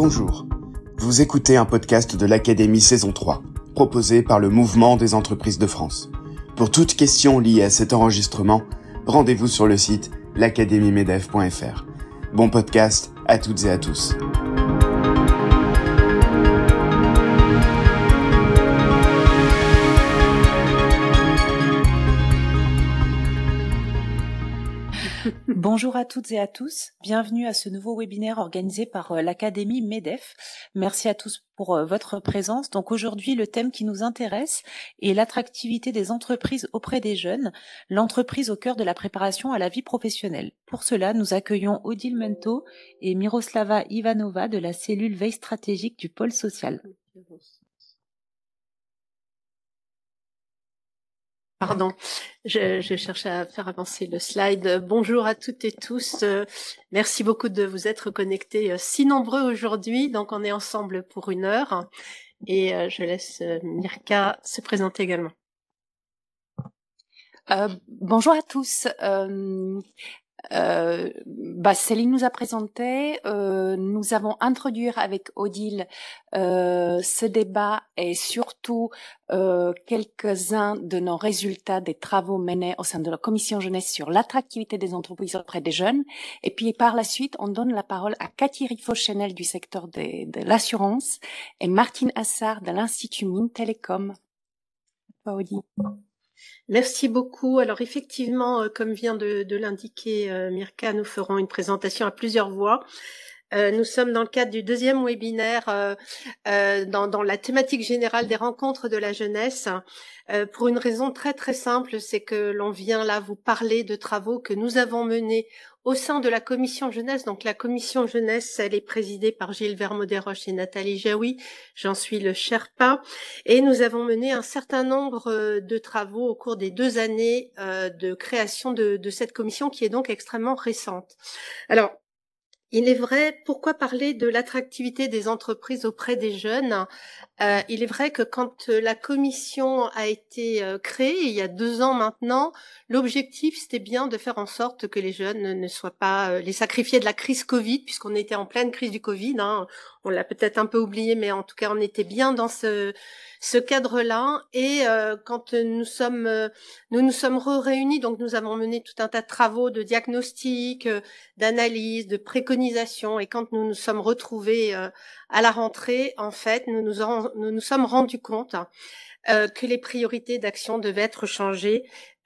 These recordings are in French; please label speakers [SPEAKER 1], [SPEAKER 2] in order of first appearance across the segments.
[SPEAKER 1] Bonjour, vous écoutez un podcast de l'Académie saison 3, proposé par le Mouvement des entreprises de France. Pour toute question liée à cet enregistrement, rendez-vous sur le site l'academiemedef.fr. Bon podcast à toutes et à tous.
[SPEAKER 2] Bonjour à toutes et à tous, bienvenue à ce nouveau webinaire organisé par l'Académie MEDEF. Merci à tous pour votre présence. Donc aujourd'hui, le thème qui nous intéresse est l'attractivité des entreprises auprès des jeunes, l'entreprise au cœur de la préparation à la vie professionnelle. Pour cela, nous accueillons Odile Mento et Miroslava Ivanova de la cellule veille stratégique du pôle social.
[SPEAKER 3] Pardon, je cherche à faire avancer le slide. Bonjour à toutes et tous. Merci beaucoup de vous être connectés si nombreux aujourd'hui. Donc, on est ensemble pour 1 heure. Et je laisse Mirka se présenter également.
[SPEAKER 4] Bonjour à tous. Céline nous a présenté, nous avons introduit avec Odile ce débat et surtout quelques-uns de nos résultats des travaux menés au sein de la commission jeunesse sur l'attractivité des entreprises auprès des jeunes. Et puis par la suite, on donne la parole à Cathy Riffaut-Chenel du secteur de l'assurance et Martine Assard de l'Institut Mines Télécom. Odile.
[SPEAKER 3] Merci beaucoup. Alors effectivement, comme vient de l'indiquer Mirka, nous ferons une présentation à plusieurs voix. Nous sommes dans le cadre du 2e webinaire dans la thématique générale des rencontres de la jeunesse pour une raison très très simple, c'est que l'on vient là vous parler de travaux que nous avons menés au sein de la commission jeunesse. Donc la commission jeunesse, elle est présidée par Gilles Vermaux-Desroches et Nathalie Jaoui. J'en suis le Sherpa. Et nous avons mené un certain nombre de travaux au cours des 2 années de création de cette commission qui est donc extrêmement récente. Alors, il est vrai, pourquoi parler de l'attractivité des entreprises auprès des jeunes ? Il est vrai que quand la commission a été créée, il y a 2 ans maintenant, l'objectif c'était bien de faire en sorte que les jeunes ne soient pas les sacrifiés de la crise Covid, puisqu'on était en pleine crise du Covid. On l'a peut-être un peu oublié, mais en tout cas on était bien dans ce cadre-là. Et quand nous nous sommes réunis, donc nous avons mené tout un tas de travaux de diagnostic, d'analyse, de préconisation. Et quand nous nous sommes retrouvés à la rentrée, en fait, nous nous sommes rendus compte que les priorités d'action devaient être changées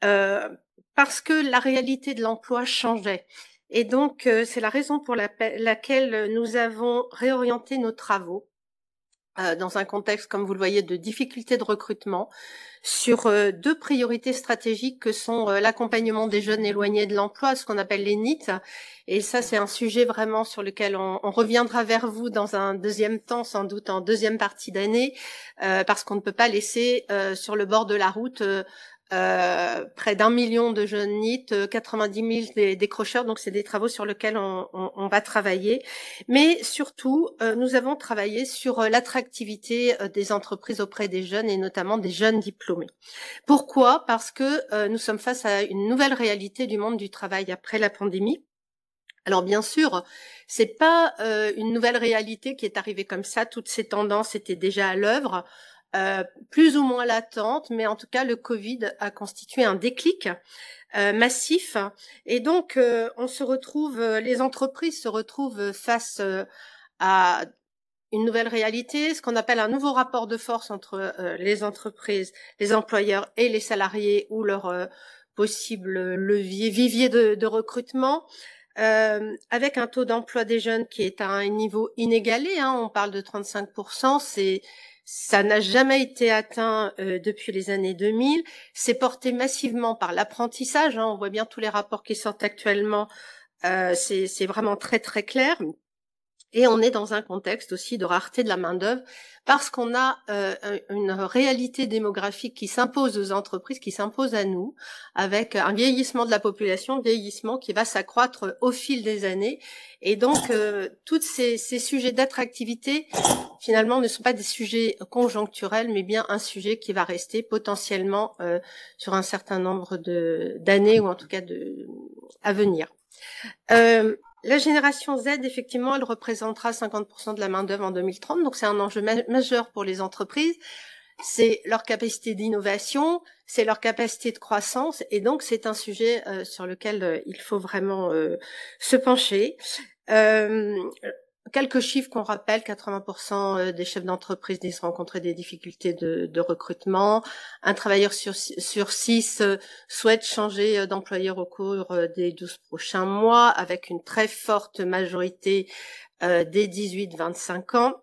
[SPEAKER 3] parce que la réalité de l'emploi changeait. Et donc, c'est la raison pour laquelle nous avons réorienté nos travaux dans un contexte, comme vous le voyez, de difficultés de recrutement, sur 2 priorités stratégiques que sont l'accompagnement des jeunes éloignés de l'emploi, ce qu'on appelle les NEET. Et ça, c'est un sujet vraiment sur lequel on reviendra vers vous dans un deuxième temps, sans doute en deuxième partie d'année, parce qu'on ne peut pas laisser sur le bord de la route près d'1 million de jeunes NEET, 90 000 décrocheurs, donc c'est des travaux sur lesquels on va travailler. Mais surtout, nous avons travaillé sur l'attractivité des entreprises auprès des jeunes et notamment des jeunes diplômés. Pourquoi ? Parce que nous sommes face à une nouvelle réalité du monde du travail après la pandémie. Alors bien sûr, c'est pas une nouvelle réalité qui est arrivée comme ça, toutes ces tendances étaient déjà à l'œuvre. Plus ou moins latente, mais en tout cas le Covid a constitué un déclic massif, et donc les entreprises se retrouvent face à une nouvelle réalité, ce qu'on appelle un nouveau rapport de force entre les entreprises, les employeurs et les salariés, ou leur possible vivier de recrutement. Avec un taux d'emploi des jeunes qui est à un niveau inégalé, on parle de 35%, ça n'a jamais été atteint depuis les années 2000. C'est porté massivement par l'apprentissage. On voit bien tous les rapports qui sortent actuellement. C'est vraiment très très clair. Et on est dans un contexte aussi de rareté de la main-d'œuvre parce qu'on a une réalité démographique qui s'impose aux entreprises, qui s'impose à nous, avec un vieillissement de la population, vieillissement qui va s'accroître au fil des années. Et donc, tous ces sujets d'attractivité, finalement, ne sont pas des sujets conjoncturels, mais bien un sujet qui va rester potentiellement sur un certain nombre d'années, ou en tout cas à venir. la génération Z, effectivement, elle représentera 50% de la main-d'œuvre en 2030, donc c'est un enjeu majeur pour les entreprises. C'est leur capacité d'innovation, c'est leur capacité de croissance, et donc c'est un sujet sur lequel il faut vraiment se pencher. Quelques chiffres qu'on rappelle, 80% des chefs d'entreprise disent rencontrer des difficultés de recrutement. Un travailleur sur 6 souhaite changer d'employeur au cours des 12 prochains mois, avec une très forte majorité des 18-25 ans.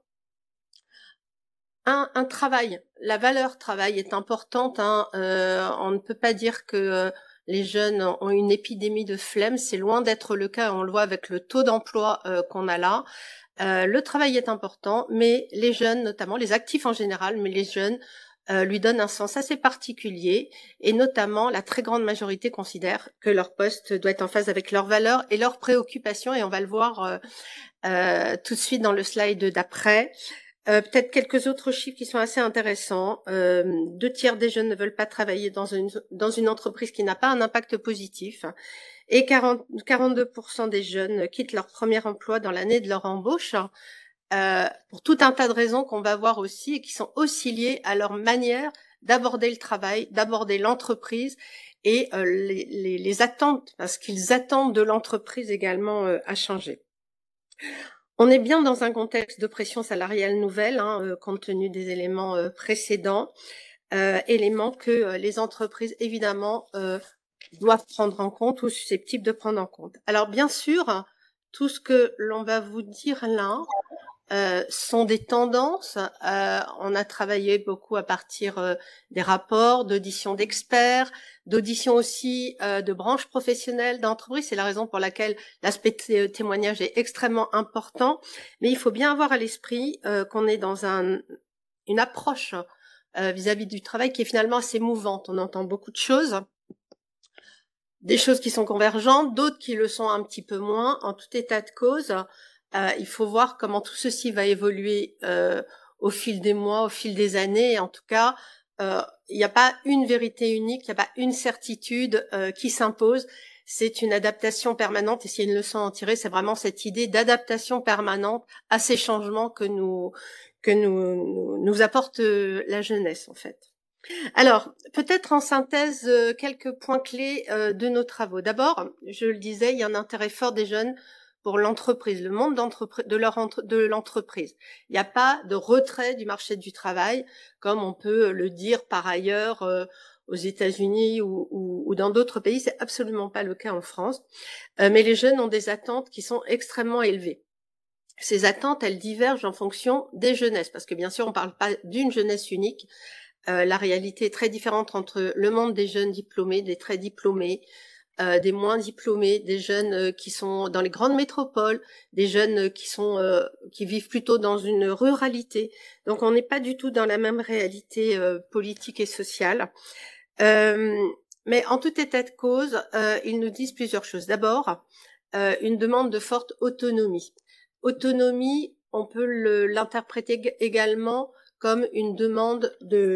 [SPEAKER 3] Un travail, la valeur travail est importante. On ne peut pas dire que les jeunes ont une épidémie de flemme, c'est loin d'être le cas, on le voit avec le taux d'emploi qu'on a là. Le travail est important, mais les jeunes, notamment les actifs en général, mais les jeunes lui donnent un sens assez particulier, et notamment la très grande majorité considère que leur poste doit être en phase avec leurs valeurs et leurs préoccupations, et on va le voir tout de suite dans le slide d'après. Peut-être quelques autres chiffres qui sont assez intéressants. 2/3 des jeunes ne veulent pas travailler dans une entreprise qui n'a pas un impact positif. Et 42% des jeunes quittent leur premier emploi dans l'année de leur embauche, pour tout un tas de raisons qu'on va voir aussi, et qui sont aussi liées à leur manière d'aborder le travail, d'aborder l'entreprise, et les attentes, parce qu'ils attendent de l'entreprise également a changé. On est bien dans un contexte de pression salariale nouvelle, compte tenu des éléments précédents, éléments que les entreprises, évidemment, doivent prendre en compte ou susceptibles de prendre en compte. Alors, bien sûr, tout ce que l'on va vous dire là sont des tendances. On a travaillé beaucoup à partir des rapports, d'auditions d'experts, d'auditions aussi de branches professionnelles d'entreprises. C'est la raison pour laquelle l'aspect témoignage est extrêmement important. Mais il faut bien avoir à l'esprit qu'on est dans une approche vis-à-vis du travail qui est finalement assez mouvante. On entend beaucoup de choses. Des choses qui sont convergentes, d'autres qui le sont un petit peu moins. En tout état de cause, il faut voir comment tout ceci va évoluer au fil des mois, au fil des années. Et en tout cas, il n'y a pas une vérité unique, il n'y a pas une certitude qui s'impose. C'est une adaptation permanente, et s'il y a une leçon à en tirer, c'est vraiment cette idée d'adaptation permanente à ces changements que nous apporte la jeunesse, en fait. Alors, peut-être en synthèse, quelques points clés de nos travaux. D'abord, je le disais, il y a un intérêt fort des jeunes pour l'entreprise, le monde de l'entreprise. Il n'y a pas de retrait du marché du travail, comme on peut le dire par ailleurs aux États-Unis ou dans d'autres pays. C'est absolument pas le cas en France. Mais les jeunes ont des attentes qui sont extrêmement élevées. Ces attentes, elles divergent en fonction des jeunesses, parce que bien sûr, on ne parle pas d'une jeunesse unique. La réalité est très différente entre le monde des jeunes diplômés, des très diplômés, des moins diplômés, des jeunes qui sont dans les grandes métropoles, des jeunes qui vivent plutôt dans une ruralité. Donc on n'est pas du tout dans la même réalité politique et sociale. Mais en tout état de cause, ils nous disent plusieurs choses. D'abord, une demande de forte autonomie. Autonomie, on peut l'interpréter également comme une demande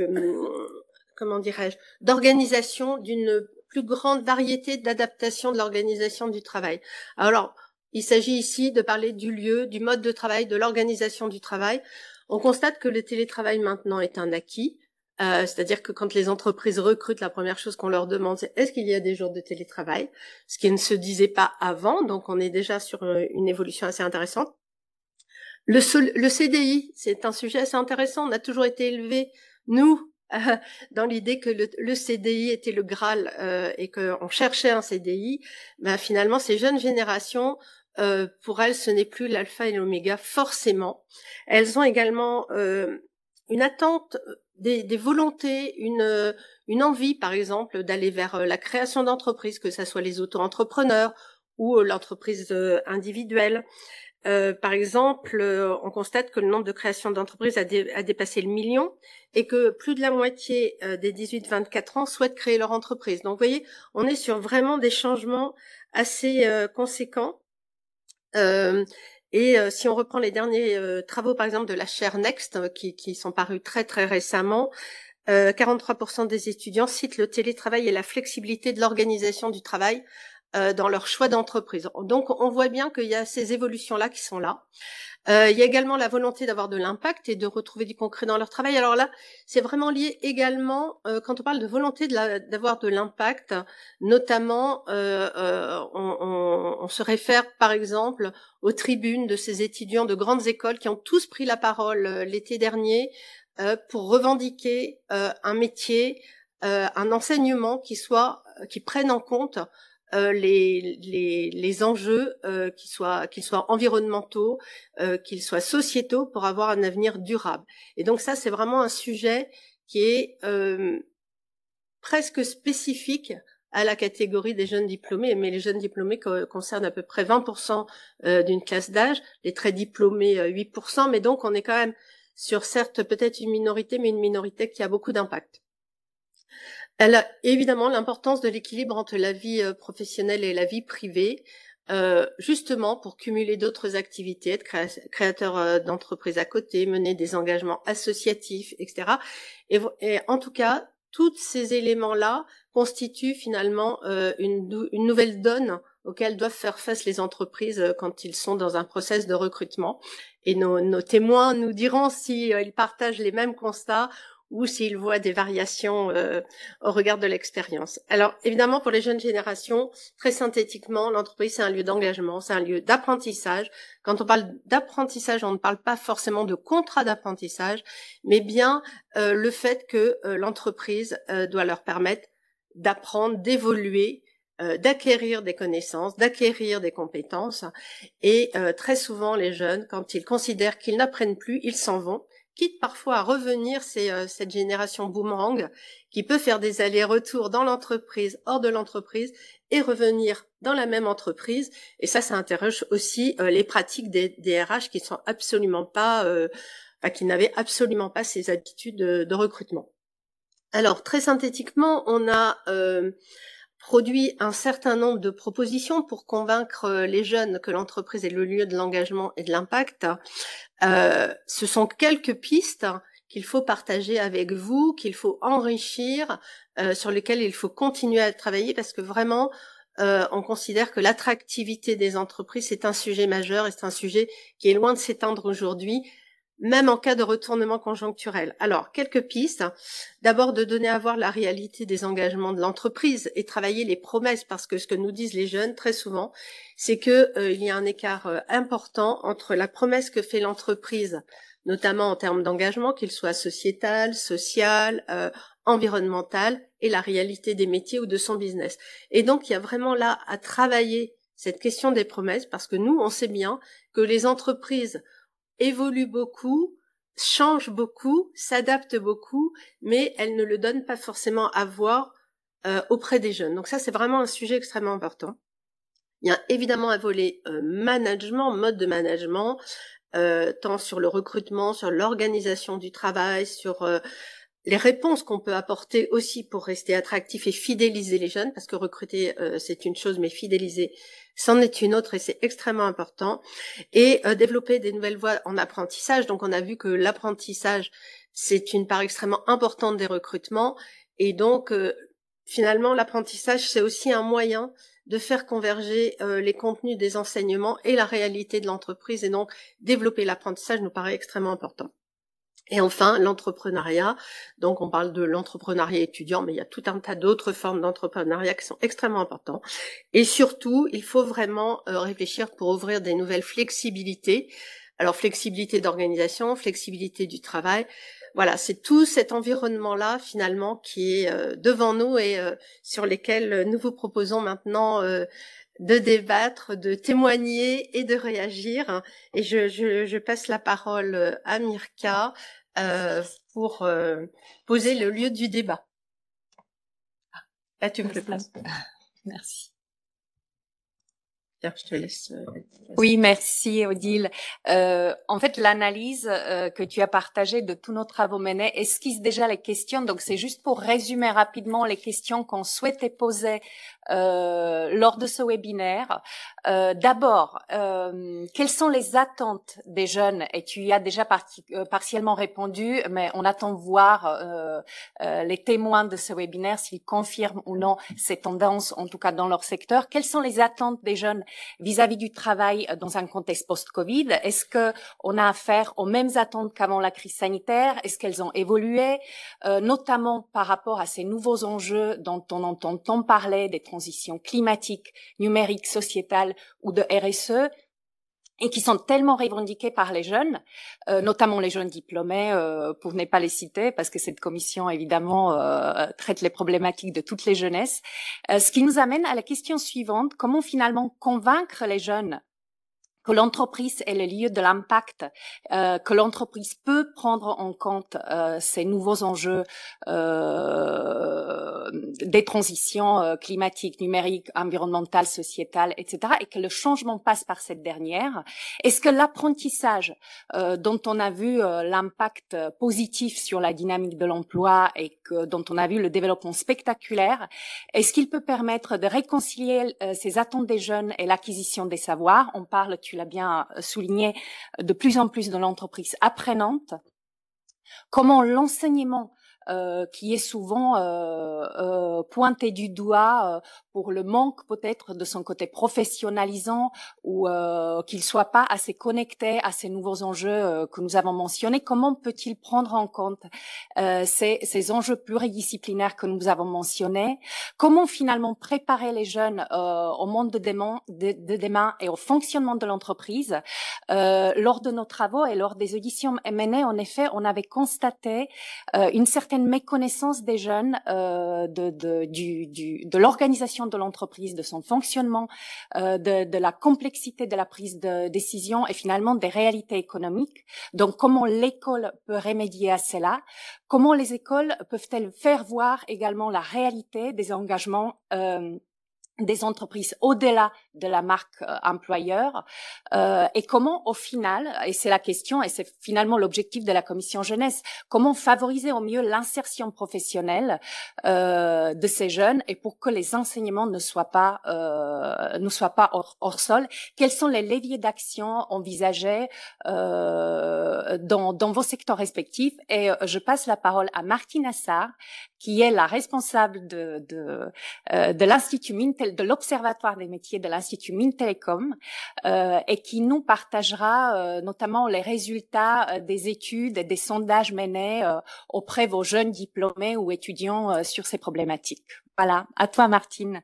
[SPEAKER 3] d'organisation, d'une plus grande variété d'adaptation de l'organisation du travail. Alors, il s'agit ici de parler du lieu, du mode de travail, de l'organisation du travail. On constate que le télétravail maintenant est un acquis, c'est-à-dire que quand les entreprises recrutent, la première chose qu'on leur demande, c'est est-ce qu'il y a des jours de télétravail, ce qui ne se disait pas avant, donc on est déjà sur une évolution assez intéressante. Le CDI, c'est un sujet assez intéressant. On a toujours été élevés, nous, dans l'idée que le CDI était le Graal et qu'on cherchait un CDI. Ben, finalement, ces jeunes générations, pour elles, ce n'est plus l'alpha et l'oméga, forcément. Elles ont également une attente, des volontés, une envie, par exemple, d'aller vers la création d'entreprises, que ce soit les auto-entrepreneurs ou l'entreprise individuelle. Par exemple, on constate que le nombre de créations d'entreprises a dépassé le million et que plus de la moitié des 18-24 ans souhaitent créer leur entreprise. Donc, vous voyez, on est sur vraiment des changements assez conséquents. Si on reprend les derniers travaux, par exemple, de la chaire Next, qui sont parus très, très récemment, 43% des étudiants citent le télétravail et la flexibilité de l'organisation du travail dans leur choix d'entreprise. Donc, on voit bien qu'il y a ces évolutions-là qui sont là. Il y a également la volonté d'avoir de l'impact et de retrouver du concret dans leur travail. Alors là, c'est vraiment lié également, quand on parle de volonté d'avoir de l'impact, notamment, on se réfère par exemple aux tribunes de ces étudiants de grandes écoles qui ont tous pris la parole l'été dernier pour revendiquer un métier, un enseignement qui prenne en compte les enjeux qu'ils soient environnementaux, qu'ils soient sociétaux pour avoir un avenir durable. Et donc ça, c'est vraiment un sujet qui est presque spécifique à la catégorie des jeunes diplômés, mais les jeunes diplômés concernent à peu près 20% d'une classe d'âge, les très diplômés 8%, mais donc on est quand même sur certes peut-être une minorité, mais une minorité qui a beaucoup d'impact. Elle a évidemment l'importance de l'équilibre entre la vie professionnelle et la vie privée, justement pour cumuler d'autres activités, être créateur d'entreprises à côté, mener des engagements associatifs, etc. Et en tout cas, tous ces éléments-là constituent finalement une nouvelle donne auxquelles doivent faire face les entreprises quand ils sont dans un process de recrutement. Et nos témoins nous diront s'ils partagent les mêmes constats ou s'ils voient des variations au regard de l'expérience. Alors, évidemment, pour les jeunes générations, très synthétiquement, l'entreprise, c'est un lieu d'engagement, c'est un lieu d'apprentissage. Quand on parle d'apprentissage, on ne parle pas forcément de contrat d'apprentissage, mais bien le fait que l'entreprise doit leur permettre d'apprendre, d'évoluer, d'acquérir des connaissances, d'acquérir des compétences. Et très souvent, les jeunes, quand ils considèrent qu'ils n'apprennent plus, ils s'en vont, quitte parfois à revenir, c'est cette génération boomerang qui peut faire des allers-retours dans l'entreprise, hors de l'entreprise, et revenir dans la même entreprise. Et ça interroge aussi les pratiques des RH qui sont absolument pas, qui n'avaient absolument pas ces habitudes de recrutement. Alors, très synthétiquement, on a produit un certain nombre de propositions pour convaincre les jeunes que l'entreprise est le lieu de l'engagement et de l'impact. Ce sont quelques pistes qu'il faut partager avec vous, qu'il faut enrichir, sur lesquelles il faut continuer à travailler parce que vraiment, on considère que l'attractivité des entreprises, c'est un sujet majeur et c'est un sujet qui est loin de s'éteindre aujourd'hui, même en cas de retournement conjoncturel. Alors, quelques pistes. D'abord, de donner à voir la réalité des engagements de l'entreprise et travailler les promesses, parce que ce que nous disent les jeunes très souvent, c'est que il y a un écart important entre la promesse que fait l'entreprise, notamment en termes d'engagement, qu'il soit sociétal, social, environnemental, et la réalité des métiers ou de son business. Et donc, il y a vraiment là à travailler cette question des promesses, parce que nous, on sait bien que les entreprises évolue beaucoup, change beaucoup, s'adapte beaucoup, mais elle ne le donne pas forcément à voir auprès des jeunes. Donc ça, c'est vraiment un sujet extrêmement important. Il y a évidemment un volet management, mode de management, tant sur le recrutement, sur l'organisation du travail, sur les réponses qu'on peut apporter aussi pour rester attractif et fidéliser les jeunes, parce que recruter, c'est une chose, mais fidéliser, c'en est une autre et c'est extrêmement important. Et développer des nouvelles voies en apprentissage. Donc, on a vu que l'apprentissage, c'est une part extrêmement importante des recrutements. Et donc, finalement, l'apprentissage, c'est aussi un moyen de faire converger les contenus des enseignements et la réalité de l'entreprise. Et donc, développer l'apprentissage nous paraît extrêmement important. Et enfin, l'entrepreneuriat. Donc, on parle de l'entrepreneuriat étudiant, mais il y a tout un tas d'autres formes d'entrepreneuriat qui sont extrêmement importantes. Et surtout, il faut vraiment réfléchir pour ouvrir des nouvelles flexibilités. Alors, flexibilité d'organisation, flexibilité du travail. Voilà, c'est tout cet environnement-là, finalement, qui est devant nous et sur lesquels nous vous proposons maintenant de débattre, de témoigner et de réagir. Et je passe la parole à Mirka pour poser le lieu du débat. Là, tu me fais place.
[SPEAKER 2] Merci.
[SPEAKER 3] Pierre, je te laisse.
[SPEAKER 4] Oui, merci Odile. En fait, l'analyse que tu as partagée de tous nos travaux menés esquisse déjà les questions. Donc, c'est juste pour résumer rapidement les questions qu'on souhaitait poser lors de ce webinaire. D'abord, quelles sont les attentes des jeunes? Et tu y as déjà partiellement répondu, mais on attend voir les témoins de ce webinaire s'ils confirment ou non ces tendances, en tout cas dans leur secteur. Quelles sont les attentes des jeunes vis-à-vis du travail dans un contexte post-Covid? Est-ce que on a affaire aux mêmes attentes qu'avant la crise sanitaire? Est-ce qu'elles ont évolué, notamment par rapport à ces nouveaux enjeux dont on entend tant parler, des transitions climatiques, numériques, sociétales ou de RSE, et qui sont tellement revendiqués par les jeunes, notamment les jeunes diplômés, pour ne pas les citer, parce que cette commission, évidemment, traite les problématiques de toutes les jeunesses. Ce qui nous amène à la question suivante: comment finalement convaincre les jeunes que l'entreprise est le lieu de l'impact, que l'entreprise peut prendre en compte ces nouveaux enjeux des transitions climatiques, numériques, environnementales, sociétales, etc., et que le changement passe par cette dernière. Est-ce que l'apprentissage dont on a vu l'impact positif sur la dynamique de l'emploi et dont on a vu le développement spectaculaire, est-ce qu'il peut permettre de réconcilier ces attentes des jeunes et l'acquisition des savoirs? On parle, tu l'as bien souligné, de plus en plus de l'entreprise apprenante. Comment l'enseignement qui est souvent pointé du doigt pour le manque peut-être de son côté professionnalisant ou qu'il soit pas assez connecté à ces nouveaux enjeux que nous avons mentionnés. Comment peut-il prendre en compte ces enjeux pluridisciplinaires que nous avons mentionnés? Comment finalement préparer les jeunes au monde de demain et au fonctionnement de l'entreprise? Lors de nos travaux et lors des auditions menées, en effet, on avait constaté une certaine méconnaissance des jeunes de l'organisation de l'entreprise, de son fonctionnement, de la complexité de la prise de décision et finalement des réalités économiques. Donc, comment l'école peut remédier à cela? Comment les écoles peuvent-elles faire voir également la réalité des engagements des entreprises au-delà de la marque employeur, et comment au final, et c'est la question et c'est finalement l'objectif de la commission jeunesse, comment favoriser au mieux l'insertion professionnelle de ces jeunes et pour que les enseignements ne soient pas hors sol. Quels sont les leviers d'action envisagés dans vos secteurs respectifs? Et je passe la parole à Martine Assar, qui est la responsable de l'Institut Mintel, de l'Observatoire des métiers de l'Institut Mintelecom, et qui nous partagera notamment les résultats des études et des sondages menés auprès de vos jeunes diplômés ou étudiants sur ces problématiques. Voilà, à toi Martine.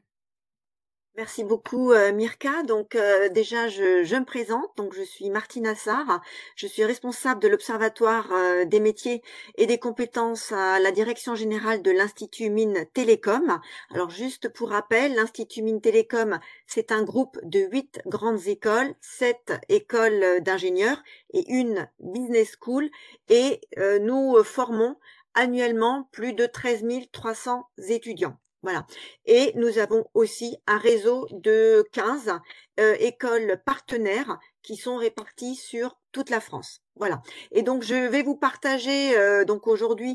[SPEAKER 5] Merci beaucoup Mirka. Donc déjà je me présente. Donc je suis Martine Assar. Je suis responsable de l'Observatoire des métiers et des compétences à la Direction générale de l'Institut Mines Télécom. Alors juste pour rappel, l'Institut Mines Télécom, c'est un groupe de 8 grandes écoles, 7 écoles d'ingénieurs et une business school. Et nous formons annuellement plus de 13 300 étudiants. Voilà. Et nous avons aussi un réseau de 15 écoles partenaires qui sont réparties sur toute la France. Voilà. Et donc je vais vous partager donc aujourd'hui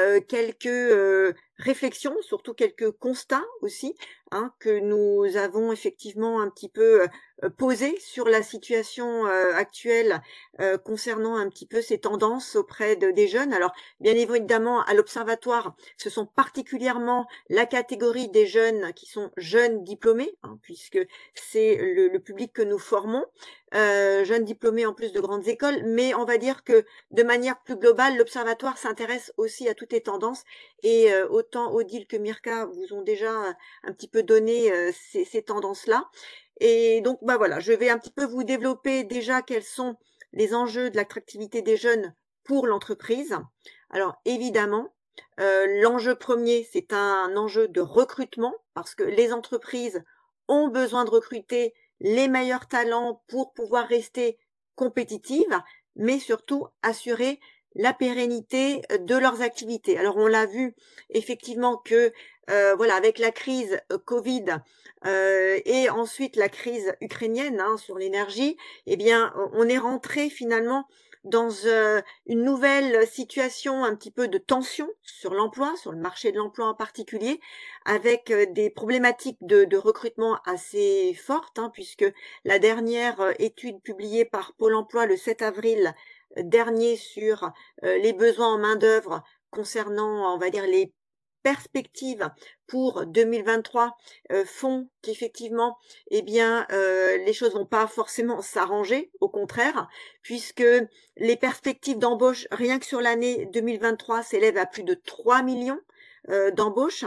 [SPEAKER 5] quelques réflexions, surtout quelques constats aussi, hein, que nous avons effectivement un petit peu posés sur la situation actuelle concernant un petit peu ces tendances auprès des jeunes. Alors bien évidemment à l'Observatoire, ce sont particulièrement la catégorie des jeunes qui sont jeunes diplômés, hein, puisque c'est le public que nous formons, jeunes diplômés en plus de grandes écoles, mais on va dire que de manière plus globale, l'Observatoire s'intéresse aussi à toutes les tendances et autant Odile que Mirka vous ont déjà un petit peu donné ces tendances-là. Et donc, bah voilà, je vais un petit peu vous développer déjà quels sont les enjeux de l'attractivité des jeunes pour l'entreprise. Alors, évidemment, l'enjeu premier, c'est un enjeu de recrutement parce que les entreprises ont besoin de recruter les meilleurs talents pour pouvoir rester compétitives, mais surtout assurer la pérennité de leurs activités. Alors on l'a vu effectivement que voilà, avec la crise Covid et ensuite la crise ukrainienne sur l'énergie, eh bien on est rentré finalement dans une nouvelle situation un petit peu de tension sur l'emploi, sur le marché de l'emploi en particulier, avec des problématiques de recrutement assez fortes, puisque la dernière étude publiée par Pôle emploi le 7 avril dernier sur les besoins en main-d'œuvre concernant, on va dire, les perspectives pour 2023 font qu'effectivement, eh bien, les choses vont pas forcément s'arranger, au contraire, puisque les perspectives d'embauche, rien que sur l'année 2023, s'élèvent à plus de 3 millions d'embauches.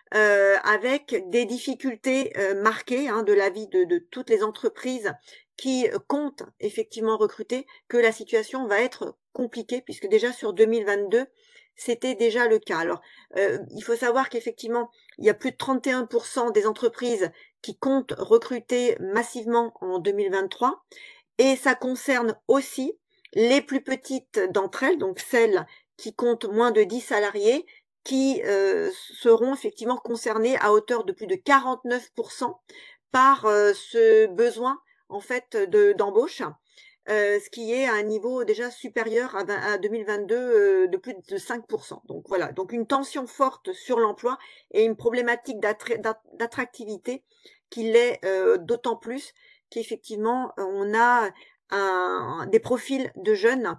[SPEAKER 5] Avec des difficultés marquées de la vie de toutes les entreprises qui comptent effectivement recruter, que la situation va être compliquée, puisque déjà sur 2022, c'était déjà le cas. Alors, il faut savoir qu'effectivement, il y a plus de 31% des entreprises qui comptent recruter massivement en 2023, et ça concerne aussi les plus petites d'entre elles, donc celles qui comptent moins de 10 salariés, qui seront effectivement concernées à hauteur de plus de 49% par ce besoin en fait d'embauche, ce qui est à un niveau déjà supérieur à 2022 de plus de 5%. Donc voilà, donc une tension forte sur l'emploi et une problématique d'attractivité qui l'est d'autant plus qu'effectivement on a des profils de jeunes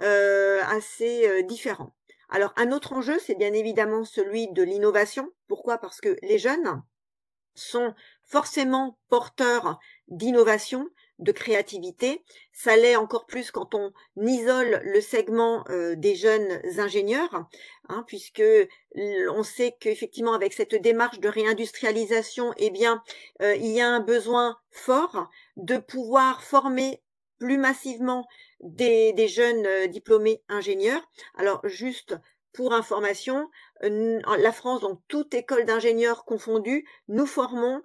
[SPEAKER 5] assez différents. Alors un autre enjeu, c'est bien évidemment celui de l'innovation. Pourquoi? Parce que les jeunes sont forcément porteurs d'innovation, de créativité. Ça l'est encore plus quand on isole le segment des jeunes ingénieurs, puisque on sait qu'effectivement avec cette démarche de réindustrialisation, eh bien, il y a un besoin fort de pouvoir former plus massivement des jeunes diplômés ingénieurs. Alors juste pour information, la France, donc toute école d'ingénieurs confondue, nous formons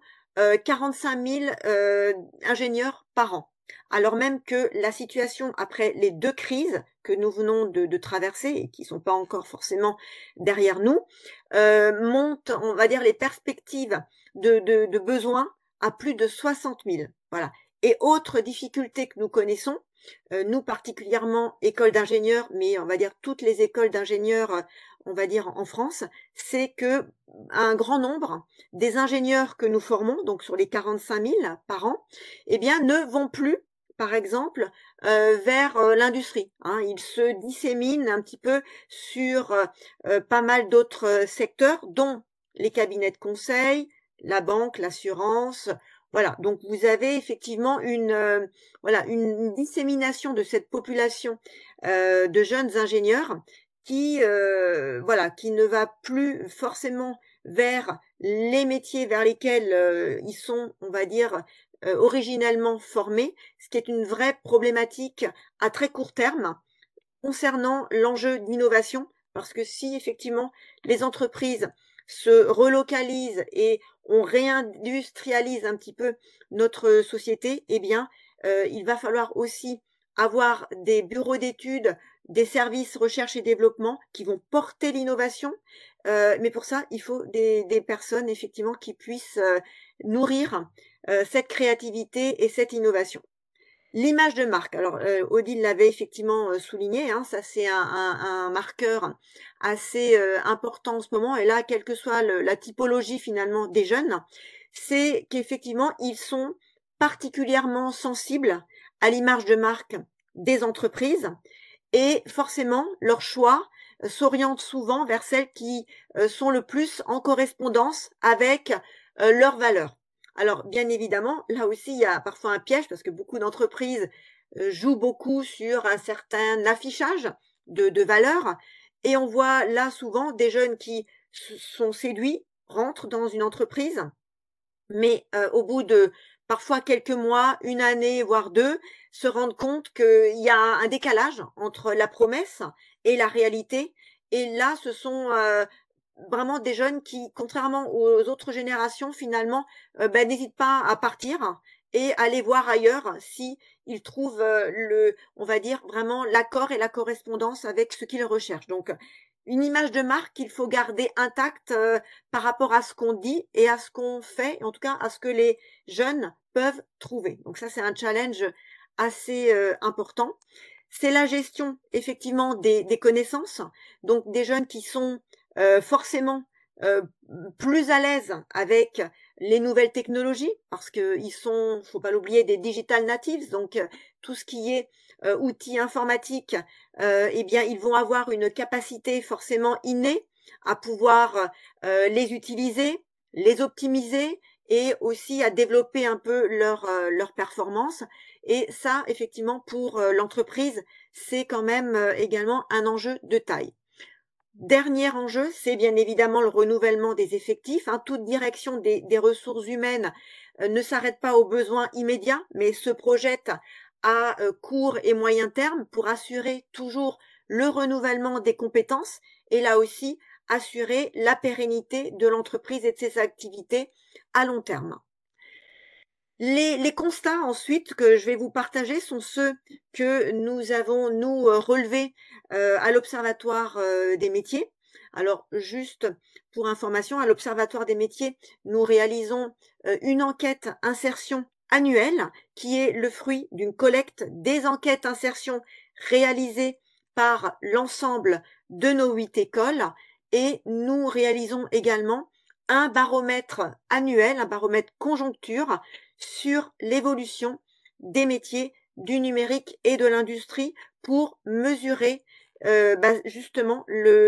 [SPEAKER 5] 45 000 ingénieurs par an. Alors même que la situation après les 2 crises que nous venons de traverser et qui sont pas encore forcément derrière nous, monte, on va dire, les perspectives de besoins à plus de 60 000. Voilà. Et autre difficulté que nous connaissons, nous particulièrement école d'ingénieurs, mais on va dire toutes les écoles d'ingénieurs, on va dire en France, c'est que un grand nombre des ingénieurs que nous formons, donc sur les 45 000 par an, eh bien ne vont plus, par exemple, vers l'industrie. Ils se disséminent un petit peu sur pas mal d'autres secteurs, dont les cabinets de conseil, la banque, l'assurance. Voilà, donc vous avez effectivement une dissémination de cette population de jeunes ingénieurs qui qui ne va plus forcément vers les métiers vers lesquels ils sont, on va dire, originellement formés, ce qui est une vraie problématique à très court terme concernant l'enjeu d'innovation, parce que si effectivement les entreprises se relocalisent et on réindustrialise un petit peu notre société, eh bien, il va falloir aussi avoir des bureaux d'études, des services recherche et développement qui vont porter l'innovation. Mais pour ça, il faut des personnes effectivement qui puissent nourrir cette créativité et cette innovation. L'image de marque. Alors, Odile l'avait effectivement souligné, ça c'est un marqueur assez important en ce moment. Et là, quelle que soit la typologie finalement des jeunes, c'est qu'effectivement, ils sont particulièrement sensibles à l'image de marque des entreprises et forcément, leur choix s'oriente souvent vers celles qui sont le plus en correspondance avec leurs valeurs. Alors, bien évidemment, là aussi, il y a parfois un piège parce que beaucoup d'entreprises jouent beaucoup sur un certain affichage de valeurs et on voit là souvent des jeunes qui sont séduits, rentrent dans une entreprise, mais au bout de parfois quelques mois, une année, voire 2, se rendent compte qu'il y a un décalage entre la promesse et la réalité. Et là, ce sont vraiment des jeunes qui, contrairement aux autres générations, finalement, n'hésitent pas à partir et aller voir ailleurs si ils trouvent on va dire vraiment l'accord et la correspondance avec ce qu'ils recherchent. Donc, une image de marque qu'il faut garder intacte par rapport à ce qu'on dit et à ce qu'on fait, en tout cas à ce que les jeunes peuvent trouver. Donc ça, c'est un challenge assez important. C'est la gestion effectivement des connaissances, donc des jeunes qui sont forcément euh, plus à l'aise avec les nouvelles technologies parce qu'ils sont, faut pas l'oublier, des digital natives, donc tout ce qui est outils informatiques, eh bien ils vont avoir une capacité forcément innée à pouvoir les utiliser, les optimiser et aussi à développer un peu leur performance. Et ça, effectivement, pour l'entreprise, c'est quand même également un enjeu de taille. Dernier enjeu, c'est bien évidemment le renouvellement des effectifs. Toute direction des ressources humaines ne s'arrête pas aux besoins immédiats, mais se projette à court et moyen terme pour assurer toujours le renouvellement des compétences et là aussi assurer la pérennité de l'entreprise et de ses activités à long terme. Les constats ensuite que je vais vous partager sont ceux que nous avons, nous, relevés à l'Observatoire des métiers. Alors, juste pour information, à l'Observatoire des métiers, nous réalisons une enquête insertion annuelle qui est le fruit d'une collecte des enquêtes insertion réalisées par l'ensemble de nos 8 écoles et nous réalisons également un baromètre annuel, un baromètre conjoncture sur l'évolution des métiers du numérique et de l'industrie pour mesurer justement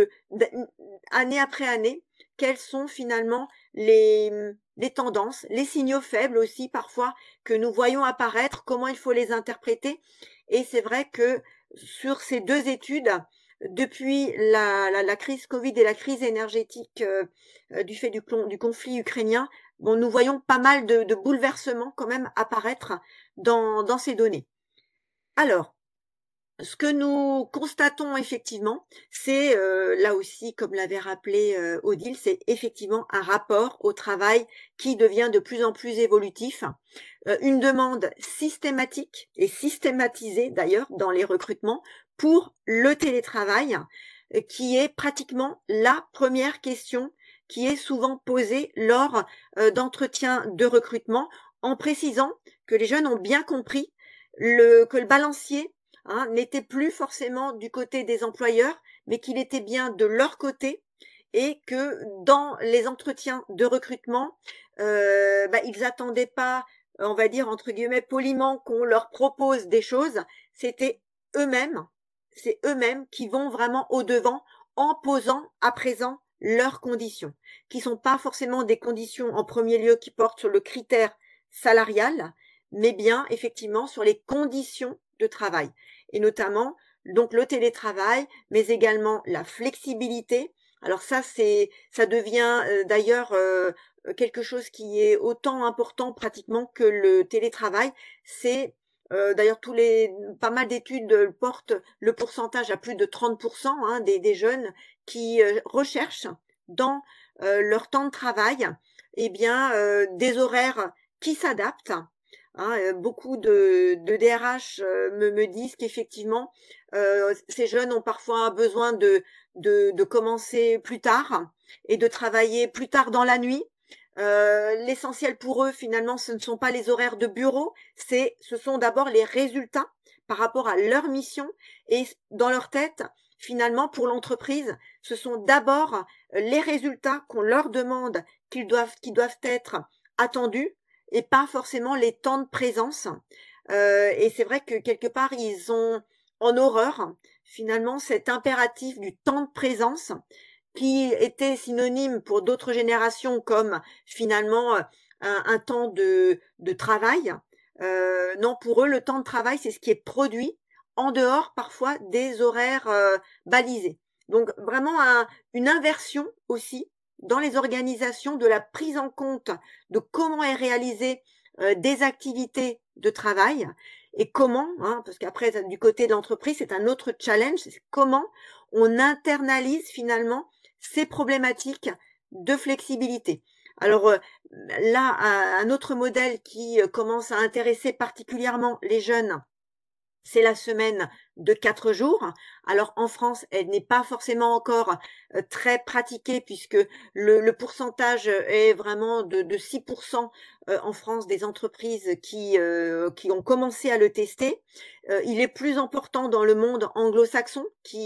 [SPEAKER 5] année après année quelles sont finalement les tendances, les signaux faibles aussi parfois que nous voyons apparaître, comment il faut les interpréter. Et c'est vrai que sur ces 2 études, depuis la crise Covid et la crise énergétique du fait du conflit ukrainien, bon, nous voyons pas mal de bouleversements quand même apparaître dans ces données. Alors, ce que nous constatons effectivement, c'est là aussi, comme l'avait rappelé Odile, c'est effectivement un rapport au travail qui devient de plus en plus évolutif, une demande systématique et systématisée d'ailleurs dans les recrutements pour le télétravail, qui est pratiquement la première question qui est souvent posée lors d'entretiens de recrutement, en précisant que les jeunes ont bien compris que le balancier n'était plus forcément du côté des employeurs, mais qu'il était bien de leur côté et que dans les entretiens de recrutement, ils attendaient pas, on va dire entre guillemets poliment, qu'on leur propose des choses. C'est eux-mêmes qui vont vraiment au-devant en posant à présent leurs conditions, qui sont pas forcément des conditions en premier lieu qui portent sur le critère salarial, mais bien effectivement sur les conditions de travail et notamment donc le télétravail, mais également la flexibilité. Alors ça devient d'ailleurs quelque chose qui est autant important pratiquement que le télétravail. C'est d'ailleurs pas mal d'études portent le pourcentage à plus de 30% des jeunes qui recherchent dans leur temps de travail des horaires qui s'adaptent. Beaucoup de DRH me disent qu'effectivement, ces jeunes ont parfois besoin de commencer plus tard et de travailler plus tard dans la nuit. L'essentiel pour eux, finalement, ce ne sont pas les horaires de bureau, ce sont d'abord les résultats par rapport à leur mission et dans leur tête, finalement, pour l'entreprise, ce sont d'abord les résultats qu'on leur demande qui doivent être attendus et pas forcément les temps de présence. Et c'est vrai que quelque part, ils ont en horreur finalement cet impératif du temps de présence qui était synonyme pour d'autres générations comme finalement un temps de travail. Non, pour eux, le temps de travail, c'est ce qui est produit en dehors parfois des horaires balisés. Donc vraiment une inversion aussi dans les organisations de la prise en compte de comment est réalisée des activités de travail et comment, parce qu'après du côté de l'entreprise, c'est un autre challenge, c'est comment on internalise finalement ces problématiques de flexibilité. Alors là, un autre modèle qui commence à intéresser particulièrement les jeunes, c'est la semaine de 4 jours. Alors en France, elle n'est pas forcément encore très pratiquée puisque le pourcentage est vraiment de 6% en France des entreprises qui ont commencé à le tester. Il est plus important dans le monde anglo-saxon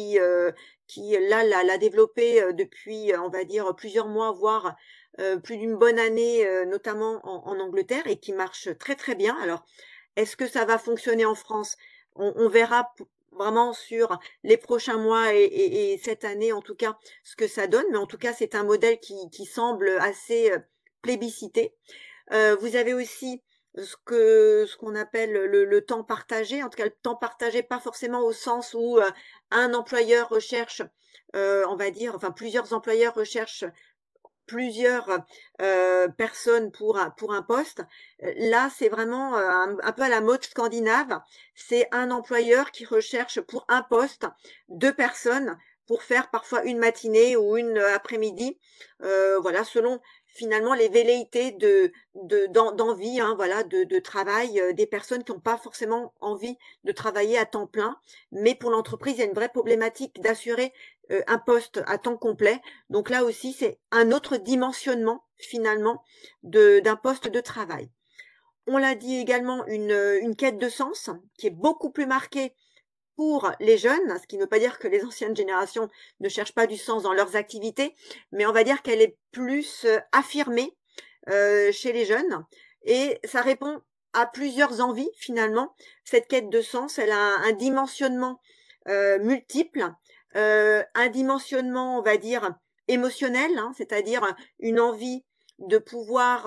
[SPEAKER 5] qui là l'a développé depuis, on va dire, plusieurs mois, voire plus d'une bonne année, notamment en Angleterre, et qui marche très très bien. Alors, est-ce que ça va fonctionner en France? On verra vraiment sur les prochains mois et cette année en tout cas ce que ça donne, mais en tout cas c'est un modèle qui semble assez plébiscité. Vous avez aussi ce qu'on appelle le temps partagé, en tout cas le temps partagé pas forcément au sens où un employeur recherche, on va dire, enfin plusieurs employeurs recherchent plusieurs personnes pour un poste. Là, c'est vraiment un peu à la mode scandinave. C'est un employeur qui recherche pour un poste 2 personnes pour faire parfois une matinée ou une après-midi, voilà, selon finalement les velléités d'envie, hein, voilà, de travail des personnes qui n'ont pas forcément envie de travailler à temps plein. Mais pour l'entreprise, il y a une vraie problématique d'assurer un poste à temps complet. Donc là aussi, c'est un autre dimensionnement finalement d'un poste de travail. On l'a dit également, une quête de sens qui est beaucoup plus marquée pour les jeunes, ce qui ne veut pas dire que les anciennes générations ne cherchent pas du sens dans leurs activités, mais on va dire qu'elle est plus affirmée chez les jeunes, et ça répond à plusieurs envies finalement. Cette quête de sens, elle a un dimensionnement multiple, un dimensionnement, on va dire, émotionnel, hein, c'est-à-dire une envie de pouvoir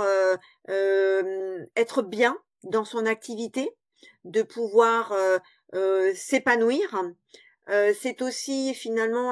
[SPEAKER 5] être bien dans son activité, de pouvoir s'épanouir. C'est aussi finalement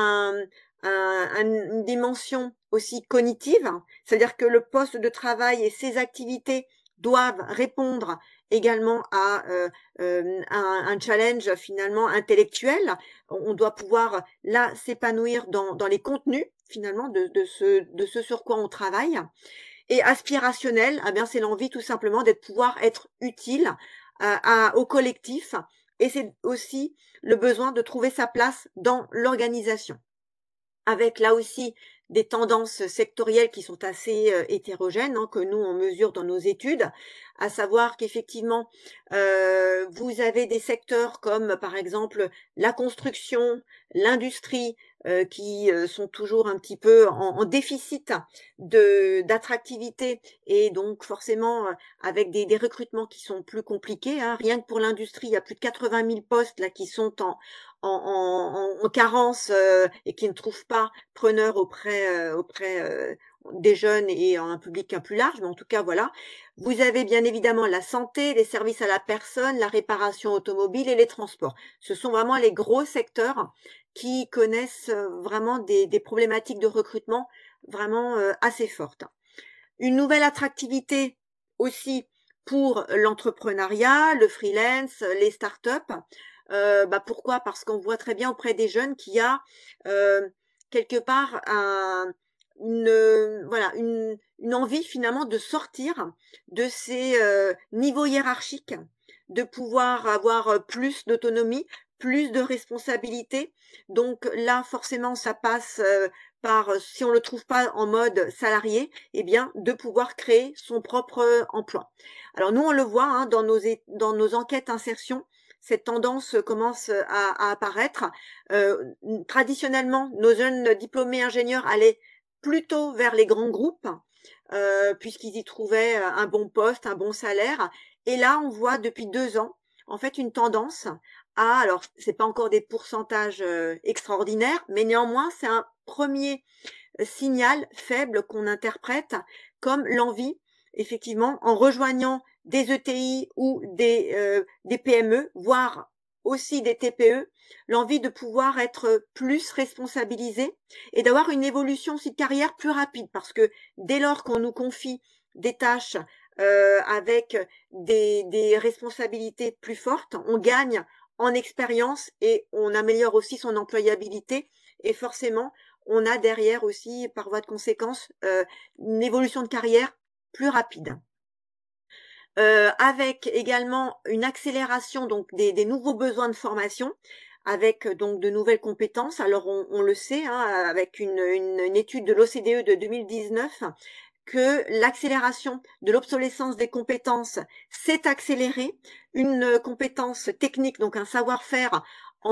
[SPEAKER 5] une dimension aussi cognitive, c'est-à-dire que le poste de travail et ses activités doivent répondre également à un challenge finalement intellectuel. On doit pouvoir là s'épanouir dans les contenus finalement de ce sur quoi on travaille. Et aspirationnel, eh bien c'est l'envie tout simplement d'être pouvoir être utile au collectif, et c'est aussi le besoin de trouver sa place dans l'organisation, avec là aussi des tendances sectorielles qui sont assez hétérogènes, hein, que nous on mesure dans nos études, à savoir qu'effectivement vous avez des secteurs comme par exemple la construction, l'industrie, qui sont toujours un petit peu en déficit d'attractivité, et donc forcément avec des recrutements qui sont plus compliqués, hein. Rien que pour l'industrie, il y a plus de 80 000 postes là qui sont en carence et qui ne trouvent pas preneur auprès des jeunes et un public un plus large, mais en tout cas voilà. Vous avez bien évidemment la santé, les services à la personne, la réparation automobile et les transports. Ce sont vraiment les gros secteurs qui connaissent vraiment des problématiques de recrutement vraiment assez fortes. Une nouvelle attractivité aussi pour l'entrepreneuriat, le freelance, les startups. Pourquoi? Parce qu'on voit très bien auprès des jeunes qu'il y a quelque part une envie finalement de sortir de ces niveaux hiérarchiques, de pouvoir avoir plus d'autonomie, plus de responsabilité. Donc là, forcément, ça passe par, si on le trouve pas en mode salarié, eh bien, de pouvoir créer son propre emploi. Alors nous, on le voit hein, dans nos enquêtes insertion, cette tendance commence à apparaître. Traditionnellement, nos jeunes diplômés ingénieurs allaient plutôt vers les grands groupes, puisqu'ils y trouvaient un bon poste, un bon salaire. Et là, on voit depuis 2 ans, en fait, une tendance alors c'est pas encore des pourcentages extraordinaires, mais néanmoins, c'est un premier signal faible qu'on interprète comme l'envie, effectivement, en rejoignant des ETI ou des PME, voire aussi des TPE, l'envie de pouvoir être plus responsabilisé et d'avoir une évolution aussi de carrière plus rapide, parce que dès lors qu'on nous confie des tâches avec des responsabilités plus fortes, on gagne en expérience et on améliore aussi son employabilité, et forcément on a derrière aussi, par voie de conséquence, une évolution de carrière plus rapide. Avec également une accélération donc des nouveaux besoins de formation, avec donc de nouvelles compétences. Alors on le sait, hein, avec une étude de l'OCDE de 2019, que l'accélération de l'obsolescence des compétences s'est accélérée. Une compétence technique, donc un savoir-faire, en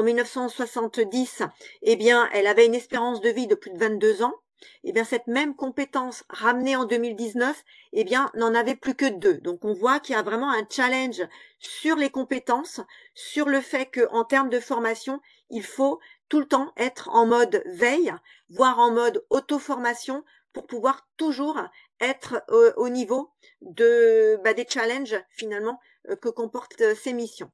[SPEAKER 5] 1970, eh bien, elle avait une espérance de vie de plus de 22 ans. Eh bien, cette même compétence ramenée en 2019, eh bien, n'en avait plus que 2. Donc, on voit qu'il y a vraiment un challenge sur les compétences, sur le fait qu'en termes de formation, il faut tout le temps être en mode veille, voire en mode auto-formation, pour pouvoir toujours être au niveau des challenges finalement que comportent ces missions.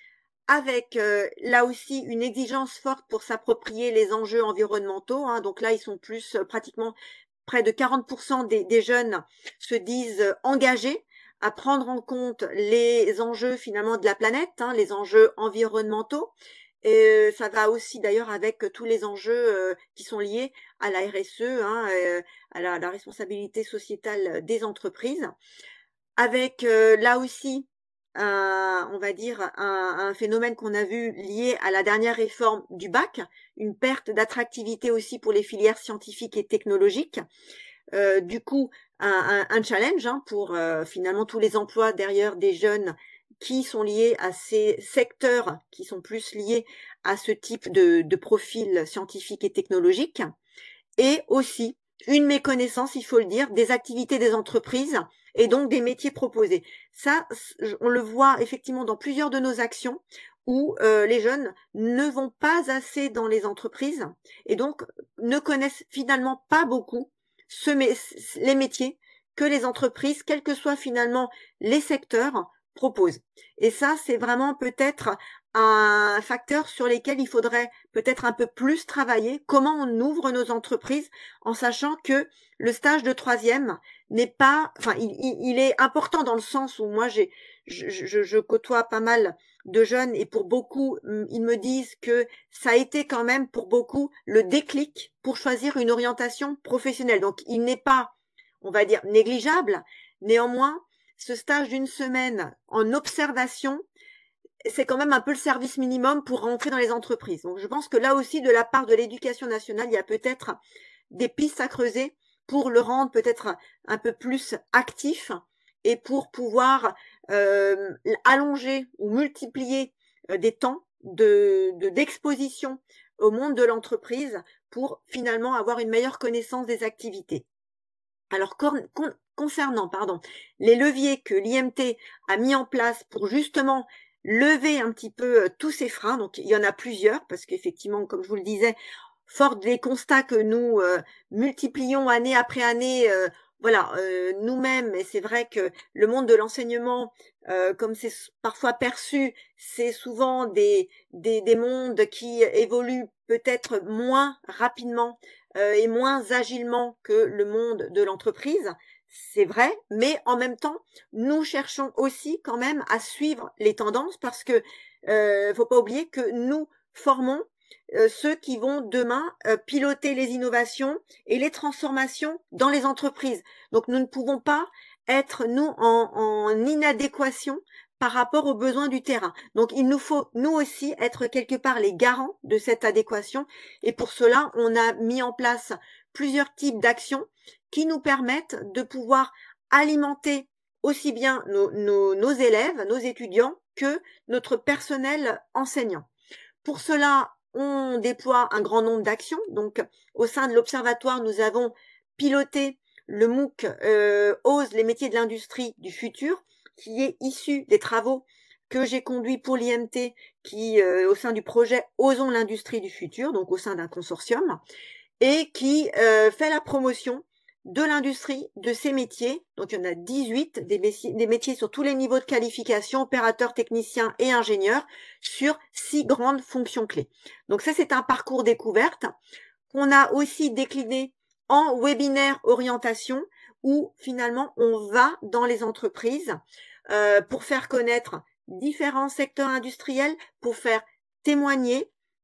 [SPEAKER 5] Avec là aussi une exigence forte pour s'approprier les enjeux environnementaux, hein. Donc là, ils sont plus pratiquement près de 40% des jeunes se disent engagés à prendre en compte les enjeux finalement de la planète, hein, les enjeux environnementaux. Et ça va aussi d'ailleurs avec tous les enjeux qui sont liés à la RSE, hein, à la responsabilité sociétale des entreprises. Avec là aussi on va dire un phénomène qu'on a vu lié à la dernière réforme du bac, une perte d'attractivité aussi pour les filières scientifiques et technologiques. Du coup, un challenge, hein, pour finalement tous les emplois derrière des jeunes qui sont liés à ces secteurs qui sont plus liés à ce type de profil scientifique et technologique. Et aussi une méconnaissance, il faut le dire, des activités des entreprises et donc des métiers proposés. Ça, on le voit effectivement dans plusieurs de nos actions où les jeunes ne vont pas assez dans les entreprises et donc ne connaissent finalement pas beaucoup les métiers que les entreprises, quels que soient finalement les secteurs, proposent. Et ça, c'est vraiment peut-être un facteur sur lesquels il faudrait peut-être un peu plus travailler, comment on ouvre nos entreprises en sachant que le stage de troisième n'est pas, enfin, il est important dans le sens où moi je côtoie pas mal de jeunes et pour beaucoup, ils me disent que ça a été quand même pour beaucoup le déclic pour choisir une orientation professionnelle. Donc, il n'est pas, on va dire, négligeable. Néanmoins, ce stage d'une semaine en observation, c'est quand même un peu le service minimum pour rentrer dans les entreprises. Donc, je pense que là aussi, de la part de l'éducation nationale, il y a peut-être des pistes à creuser pour le rendre peut-être un peu plus actif et pour pouvoir allonger ou multiplier des temps d'exposition au monde de l'entreprise pour finalement avoir une meilleure connaissance des activités. Alors, concernant les leviers que l'IMT a mis en place pour justement lever un petit peu tous ces freins, donc il y en a plusieurs, parce qu'effectivement, comme je vous le disais, fort des constats que nous multiplions année après année, nous-mêmes, et c'est vrai que le monde de l'enseignement, comme c'est parfois perçu, c'est souvent des mondes qui évoluent peut-être moins rapidement et moins agilement que le monde de l'entreprise. C'est vrai, mais en même temps, nous cherchons aussi quand même à suivre les tendances parce que faut pas oublier que nous formons ceux qui vont demain piloter les innovations et les transformations dans les entreprises. Donc nous ne pouvons pas être nous en inadéquation par rapport aux besoins du terrain. Donc il nous faut nous aussi être quelque part les garants de cette adéquation et pour cela on a mis en place plusieurs types d'actions qui nous permettent de pouvoir alimenter aussi bien nos élèves, nos étudiants que notre personnel enseignant. Pour cela, on déploie un grand nombre d'actions. Donc, au sein de l'Observatoire, nous avons piloté le MOOC Ose les métiers de l'industrie du futur, qui est issu des travaux que j'ai conduits pour l'IMT, qui au sein du projet Osons l'industrie du futur, donc au sein d'un consortium, et qui fait la promotion de l'industrie, de ces métiers. Donc, il y en a 18, des métiers sur tous les niveaux de qualification, opérateurs, techniciens et ingénieurs, sur 6 grandes fonctions clés. Donc, ça, c'est un parcours découverte qu'on a aussi décliné en webinaire orientation, où finalement, on va dans les entreprises pour faire connaître différents secteurs industriels, pour faire témoigner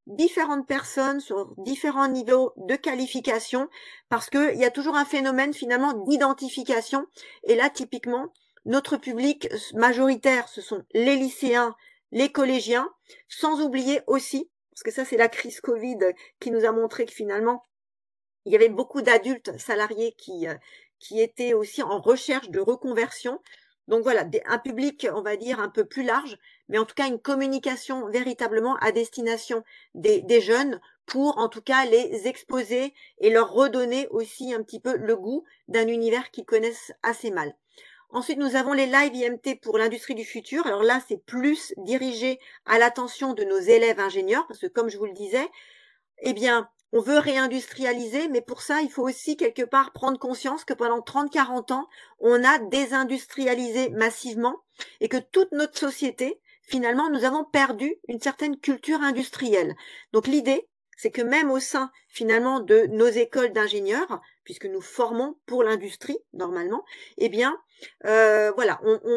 [SPEAKER 5] différentes personnes sur différents niveaux de qualification, parce qu'il y a toujours un phénomène finalement d'identification. Et là, typiquement, notre public majoritaire, ce sont les lycéens, les collégiens, sans oublier aussi, parce que ça c'est la crise Covid qui nous a montré que finalement, il y avait beaucoup d'adultes salariés qui étaient aussi en recherche de reconversion. Donc voilà, un public, on va dire, un peu plus large, mais en tout cas une communication véritablement à destination des jeunes pour en tout cas les exposer et leur redonner aussi un petit peu le goût d'un univers qu'ils connaissent assez mal. Ensuite, nous avons les live IMT pour l'industrie du futur. Alors là, c'est plus dirigé à l'attention de nos élèves ingénieurs, parce que comme je vous le disais, eh bien, on veut réindustrialiser, mais pour ça, il faut aussi quelque part prendre conscience que pendant 30-40 ans, on a désindustrialisé massivement et que toute notre société, finalement, nous avons perdu une certaine culture industrielle. Donc l'idée, c'est que même au sein, finalement, de nos écoles d'ingénieurs, puisque nous formons pour l'industrie, normalement, eh bien, voilà,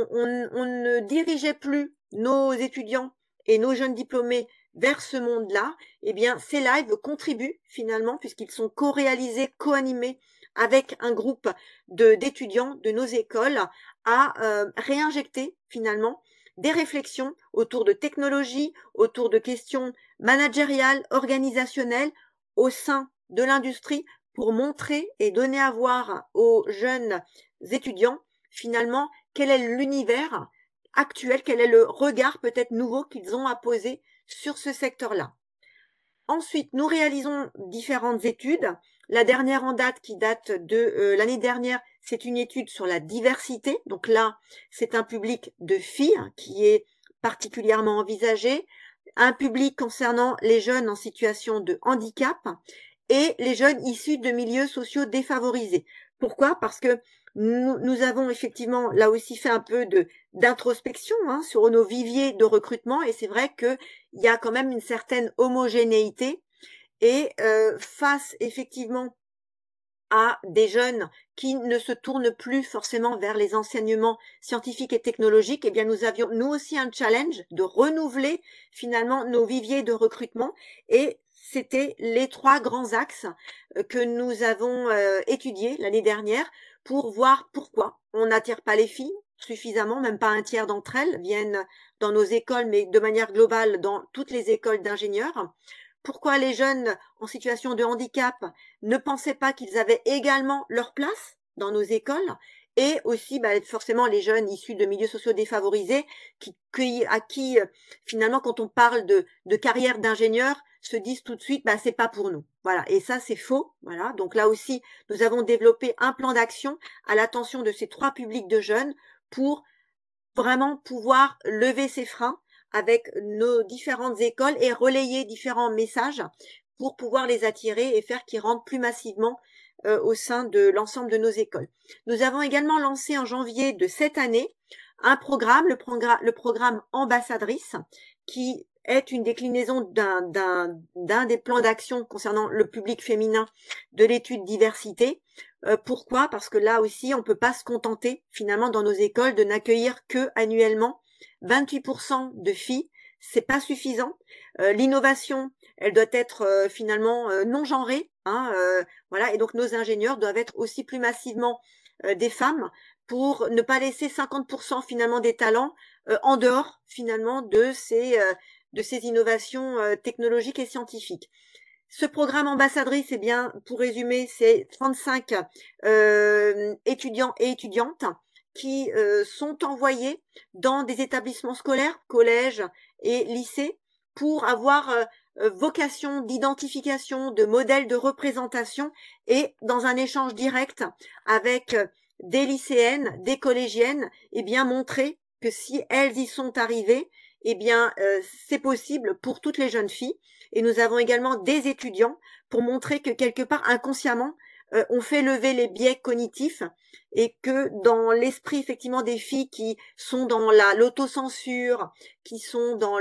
[SPEAKER 5] on ne dirigeait plus nos étudiants et nos jeunes diplômés vers ce monde-là. Eh bien, ces lives contribuent finalement, puisqu'ils sont co-réalisés, co-animés avec un groupe d'étudiants de nos écoles, à réinjecter finalement des réflexions autour de technologies, autour de questions managériales, organisationnelles au sein de l'industrie pour montrer et donner à voir aux jeunes étudiants finalement quel est l'univers actuel, quel est le regard peut-être nouveau qu'ils ont à poser sur ce secteur-là. Ensuite, nous réalisons différentes études. La dernière en date, qui date de l'année dernière, c'est une étude sur la diversité. Donc là, c'est un public de filles qui est particulièrement envisagé, un public concernant les jeunes en situation de handicap et les jeunes issus de milieux sociaux défavorisés. Pourquoi? Parce que nous avons effectivement là aussi fait un peu d'introspection sur nos viviers de recrutement, et c'est vrai qu'il y a quand même une certaine homogénéité, et face effectivement à des jeunes qui ne se tournent plus forcément vers les enseignements scientifiques et technologiques, eh bien nous avions nous aussi un challenge de renouveler finalement nos viviers de recrutement, et c'était les 3 grands axes que nous avons étudiés l'année dernière pour voir pourquoi on n'attire pas les filles suffisamment, même pas un tiers d'entre elles viennent dans nos écoles, mais de manière globale dans toutes les écoles d'ingénieurs. Pourquoi les jeunes en situation de handicap ne pensaient pas qu'ils avaient également leur place dans nos écoles, et aussi forcément les jeunes issus de milieux sociaux défavorisés à qui finalement quand on parle de carrière d'ingénieur se disent tout de suite c'est pas pour nous. Voilà, et ça c'est faux. Voilà, donc là aussi nous avons développé un plan d'action à l'attention de ces 3 publics de jeunes pour vraiment pouvoir lever ces freins avec nos différentes écoles et relayer différents messages pour pouvoir les attirer et faire qu'ils rentrent plus massivement au sein de l'ensemble de nos écoles. Nous avons également lancé en janvier de cette année un programme, le programme Ambassadrice, qui est une déclinaison d'un des plans d'action concernant le public féminin de l'étude diversité. Pourquoi? Parce que là aussi, on ne peut pas se contenter finalement dans nos écoles de n'accueillir que annuellement 28% de filles. C'est pas suffisant. L'innovation, elle doit être finalement non genrée. Voilà, et donc nos ingénieurs doivent être aussi plus massivement des femmes pour ne pas laisser 50% finalement des talents en dehors finalement de ces innovations technologiques et scientifiques. Ce programme ambassadrice, eh bien, pour résumer, c'est 35 étudiants et étudiantes qui sont envoyés dans des établissements scolaires, collèges et lycées, pour avoir vocation d'identification, de modèles de représentation, et dans un échange direct avec des lycéennes, des collégiennes, eh bien montrer que si elles y sont arrivées, eh bien c'est possible pour toutes les jeunes filles. Et nous avons également des étudiants pour montrer que quelque part inconsciemment on fait lever les biais cognitifs, et que dans l'esprit effectivement des filles qui sont dans l'autocensure, qui sont dans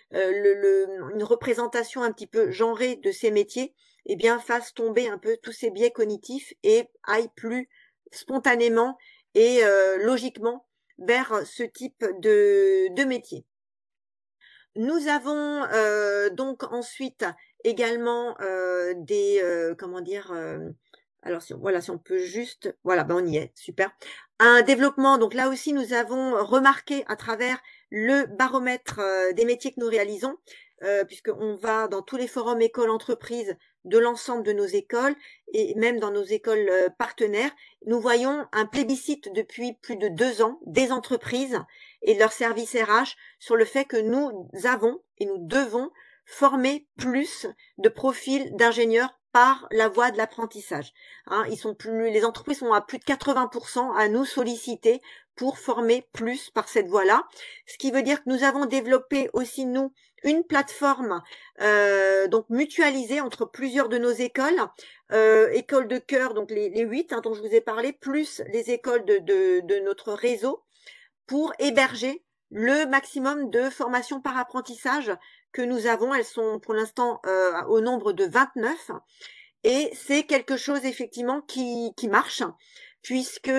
[SPEAKER 5] une représentation un petit peu genrée de ces métiers, eh bien fassent tomber un peu tous ces biais cognitifs et aillent plus spontanément et logiquement vers ce type de métier. Nous avons donc ensuite également alors si on peut juste, voilà, ben on y est, super. Un développement, donc là aussi nous avons remarqué à travers le baromètre des métiers que nous réalisons, puisqu'on va dans tous les forums écoles-entreprises de l'ensemble de nos écoles et même dans nos écoles partenaires, nous voyons un plébiscite depuis plus de 2 ans des entreprises et de leurs services RH sur le fait que nous avons et nous devons former plus de profils d'ingénieurs par la voie de l'apprentissage. Les entreprises sont à plus de 80% à nous solliciter pour former plus par cette voie-là. Ce qui veut dire que nous avons développé aussi, nous, une plateforme donc mutualisée entre plusieurs de nos écoles, écoles de cœur, donc les 8 dont je vous ai parlé, plus les écoles de notre réseau, pour héberger le maximum de formations par apprentissage que nous avons. Elles sont pour l'instant au nombre de 29 et c'est quelque chose effectivement qui marche, puisque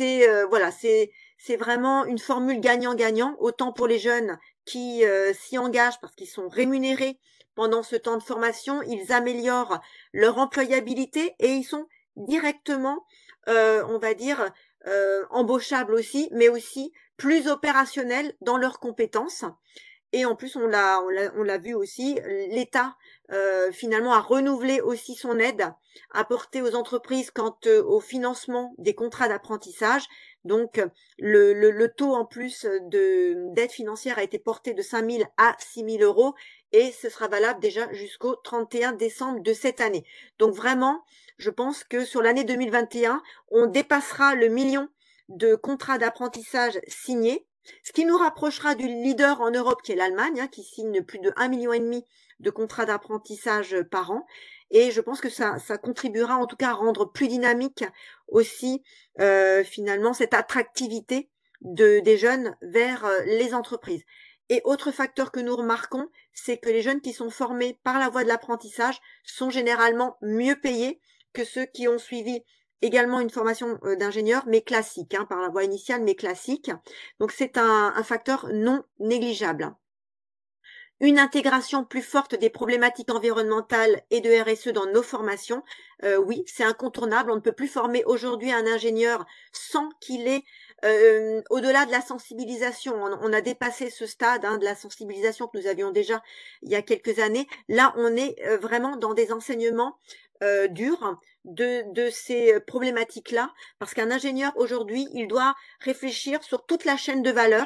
[SPEAKER 5] c'est vraiment une formule gagnant-gagnant, autant pour les jeunes qui s'y engagent parce qu'ils sont rémunérés pendant ce temps de formation, ils améliorent leur employabilité et ils sont directement, on va dire, embauchables aussi, mais aussi plus opérationnels dans leurs compétences. Et en plus, on l'a vu aussi, l'État finalement a renouvelé aussi son aide apportée aux entreprises quant au financement des contrats d'apprentissage. Donc, le taux en plus d'aide financière a été porté de 5 000 à 6 000 euros et ce sera valable déjà jusqu'au 31 décembre de cette année. Donc vraiment, je pense que sur l'année 2021, on dépassera le million de contrats d'apprentissage signés, ce qui nous rapprochera du leader en Europe qui est l'Allemagne, qui signe plus de 1,5 million de contrats d'apprentissage par an. Et je pense que ça contribuera en tout cas à rendre plus dynamique aussi finalement cette attractivité des jeunes vers les entreprises. Et autre facteur que nous remarquons, c'est que les jeunes qui sont formés par la voie de l'apprentissage sont généralement mieux payés que ceux qui ont suivi également une formation d'ingénieur, mais classique, par la voie initiale, mais classique. Donc c'est un facteur non négligeable. Une intégration plus forte des problématiques environnementales et de RSE dans nos formations, oui, c'est incontournable. On ne peut plus former aujourd'hui un ingénieur sans qu'il ait, au-delà de la sensibilisation, on a dépassé ce stade de la sensibilisation que nous avions déjà il y a quelques années. Là, on est vraiment dans des enseignements durs de ces problématiques-là, parce qu'un ingénieur aujourd'hui, il doit réfléchir sur toute la chaîne de valeur,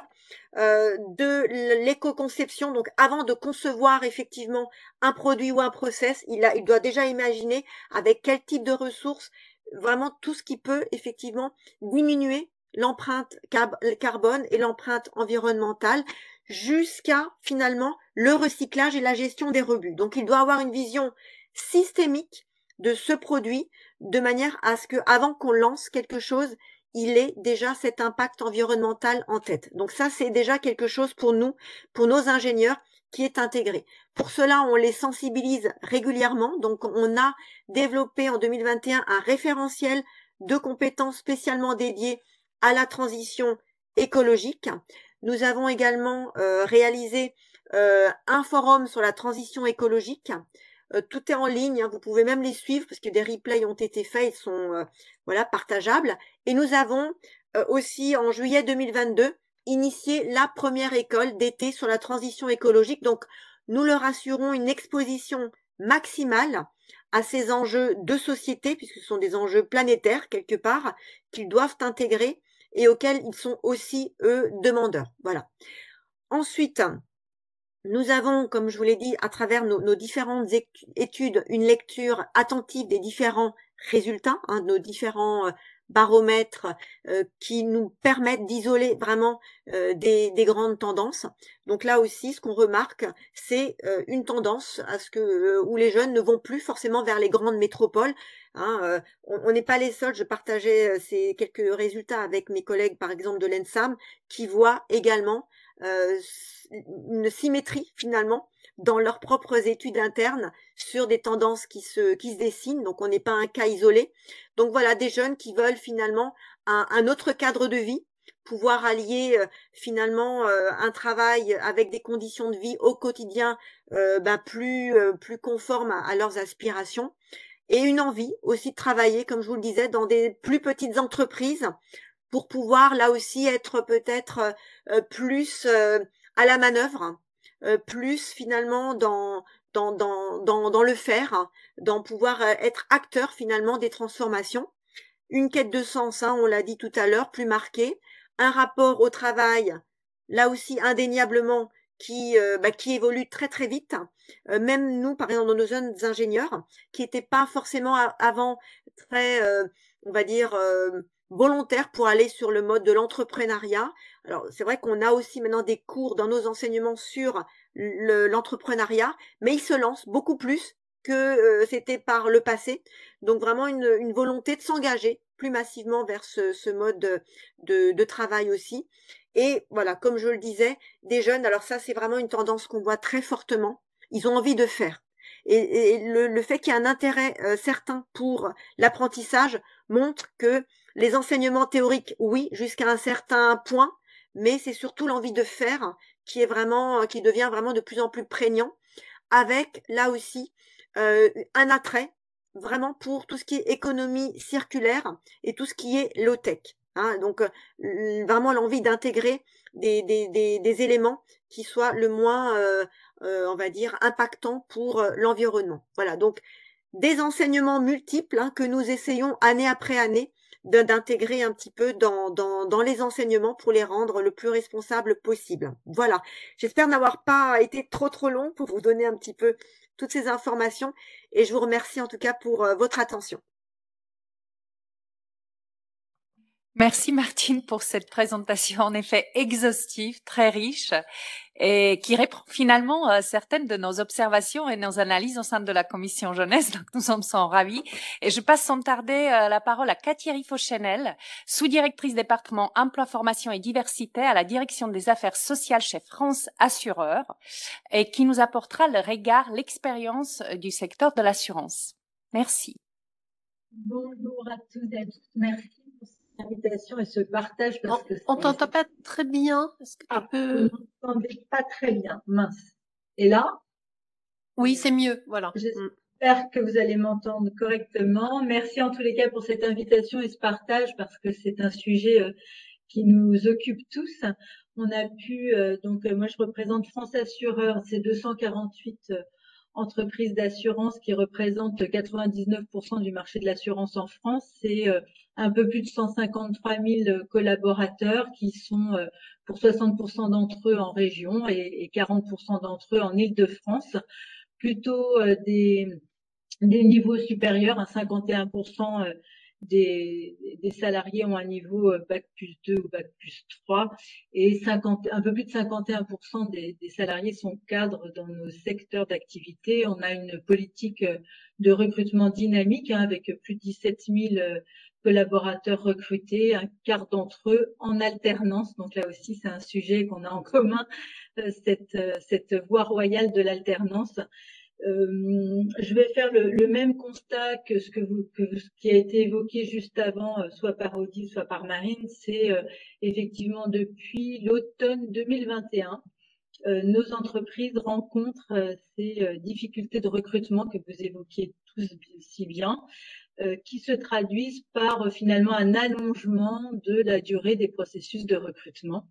[SPEAKER 5] de l'éco-conception. Donc avant de concevoir effectivement un produit ou un process, il doit déjà imaginer avec quel type de ressources, vraiment tout ce qui peut effectivement diminuer l'empreinte carbone et l'empreinte environnementale, jusqu'à finalement le recyclage et la gestion des rebuts. Donc il doit avoir une vision systémique de ce produit, de manière à ce que, avant qu'on lance quelque chose, il ait déjà cet impact environnemental en tête. Donc ça, c'est déjà quelque chose pour nous, pour nos ingénieurs, qui est intégré. Pour cela, on les sensibilise régulièrement. Donc on a développé en 2021 un référentiel de compétences spécialement dédié à la transition écologique. Nous avons également réalisé un forum sur la transition écologique. Tout est en ligne, vous pouvez même les suivre parce que des replays ont été faits, ils sont partageables. Et nous avons aussi en juillet 2022 initié la première école d'été sur la transition écologique. Donc nous leur assurons une exposition maximale à ces enjeux de société, puisque ce sont des enjeux planétaires quelque part, qu'ils doivent intégrer et auxquels ils sont aussi, eux, demandeurs. Voilà. Ensuite, nous avons, comme je vous l'ai dit, à travers nos différentes études, une lecture attentive des différents résultats, nos différents baromètres qui nous permettent d'isoler vraiment des grandes tendances. Donc là aussi, ce qu'on remarque, c'est une tendance à ce que où les jeunes ne vont plus forcément vers les grandes métropoles. On n'est pas les seuls. Je partageais ces quelques résultats avec mes collègues, par exemple de l'ENSAM, qui voient également une symétrie finalement dans leurs propres études internes sur des tendances qui se dessinent. Donc on n'est pas un cas isolé. Donc voilà, des jeunes qui veulent finalement un autre cadre de vie pouvoir allier finalement un travail avec des conditions de vie au quotidien plus conformes à leurs aspirations, et une envie aussi de travailler, comme je vous le disais, dans des plus petites entreprises pour pouvoir là aussi être peut-être plus à la manœuvre, plus finalement dans le faire, dans pouvoir être acteur finalement des transformations. Une quête de sens, hein, on l'a dit tout à l'heure, plus marquée, un rapport au travail, là aussi indéniablement, qui évolue très très vite. Même nous, par exemple, dans nos jeunes ingénieurs, qui n'étaient pas forcément avant très, on va dire, volontaires pour aller sur le mode de l'entrepreneuriat. Alors, c'est vrai qu'on a aussi maintenant des cours dans nos enseignements sur l'entrepreneuriat, mais ils se lancent beaucoup plus que c'était par le passé. Donc vraiment une volonté de s'engager plus massivement vers ce mode de travail aussi. Et voilà, comme je le disais, des jeunes, alors ça c'est vraiment une tendance qu'on voit très fortement, ils ont envie de faire. Et le fait qu'il y ait un intérêt certain pour l'apprentissage montre que les enseignements théoriques, oui, jusqu'à un certain point, mais c'est surtout l'envie de faire qui devient vraiment de plus en plus prégnant, avec là aussi un attrait vraiment pour tout ce qui est économie circulaire et tout ce qui est low-tech. Hein, donc vraiment l'envie d'intégrer des éléments qui soient le moins, on va dire, impactants pour l'environnement. Voilà, donc des enseignements multiples hein, que nous essayons année après année d'intégrer un petit peu dans les enseignements pour les rendre le plus responsables possible. Voilà, j'espère n'avoir pas été trop long pour vous donner un petit peu toutes ces informations et je vous remercie en tout cas pour votre attention.
[SPEAKER 4] Merci Martine pour cette présentation en effet exhaustive, très riche et qui répond finalement à certaines de nos observations et nos analyses au sein de la commission jeunesse. Donc nous en sommes ravis. Et je passe sans tarder la parole à Cathy Riffaut-Chenel, sous-directrice département emploi, formation et diversité à la direction des affaires sociales chez France Assureurs et qui nous apportera le regard, l'expérience du secteur de l'assurance. Merci.
[SPEAKER 6] Bonjour à tous et à toutes. Merci pour cette invitation et ce partage. Parce que
[SPEAKER 3] on t'entend pas très bien. Est-ce que tu peux...
[SPEAKER 6] Vous m'entendez pas très bien, mince. Et là?
[SPEAKER 3] Oui, c'est mieux, voilà.
[SPEAKER 6] J'espère que vous allez m'entendre correctement. Merci en tous les cas pour cette invitation et ce partage parce que c'est un sujet qui nous occupe tous. On a pu, moi je représente France Assureurs, c'est 248 entreprises d'assurance qui représentent 99% du marché de l'assurance en France. C'est un peu plus de 153 000 collaborateurs qui sont pour 60% d'entre eux en région et 40% d'entre eux en Île-de-France. Plutôt des niveaux supérieurs, à 51% des salariés ont un niveau bac plus 2 ou bac plus 3 et un peu plus de 51% des salariés sont cadres dans nos secteurs d'activité. On a une politique de recrutement dynamique avec plus de 17 000 collaborateurs recrutés, un quart d'entre eux en alternance. Donc là aussi, c'est un sujet qu'on a en commun, cette voie royale de l'alternance. Je vais faire le même constat que ce qui a été évoqué juste avant, soit par Odile, soit par Marine. C'est effectivement depuis l'automne 2021, nos entreprises rencontrent ces difficultés de recrutement que vous évoquiez tous si bien, qui se traduisent par finalement un allongement de la durée des processus de recrutement.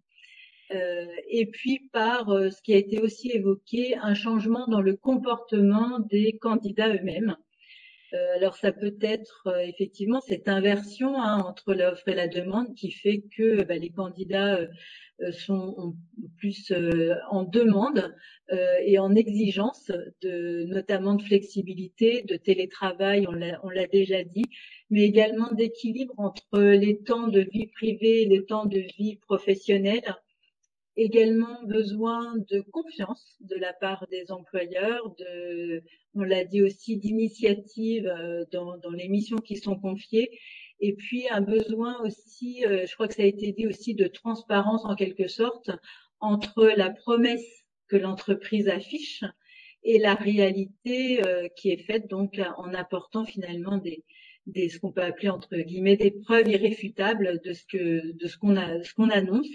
[SPEAKER 6] Et puis par ce qui a été aussi évoqué, un changement dans le comportement des candidats eux-mêmes. Alors ça peut être effectivement cette inversion entre l'offre et la demande qui fait que les candidats sont plus en demande et en exigence notamment de flexibilité, de télétravail, on l'a déjà dit, mais également d'équilibre entre les temps de vie privée et les temps de vie professionnelle. Également besoin de confiance de la part des employeurs, on l'a dit aussi, d'initiative dans les missions qui sont confiées, et puis un besoin aussi, je crois que ça a été dit aussi, de transparence en quelque sorte entre la promesse que l'entreprise affiche et la réalité qui est faite donc en apportant finalement ce qu'on peut appeler entre guillemets des preuves irréfutables de ce qu'on annonce,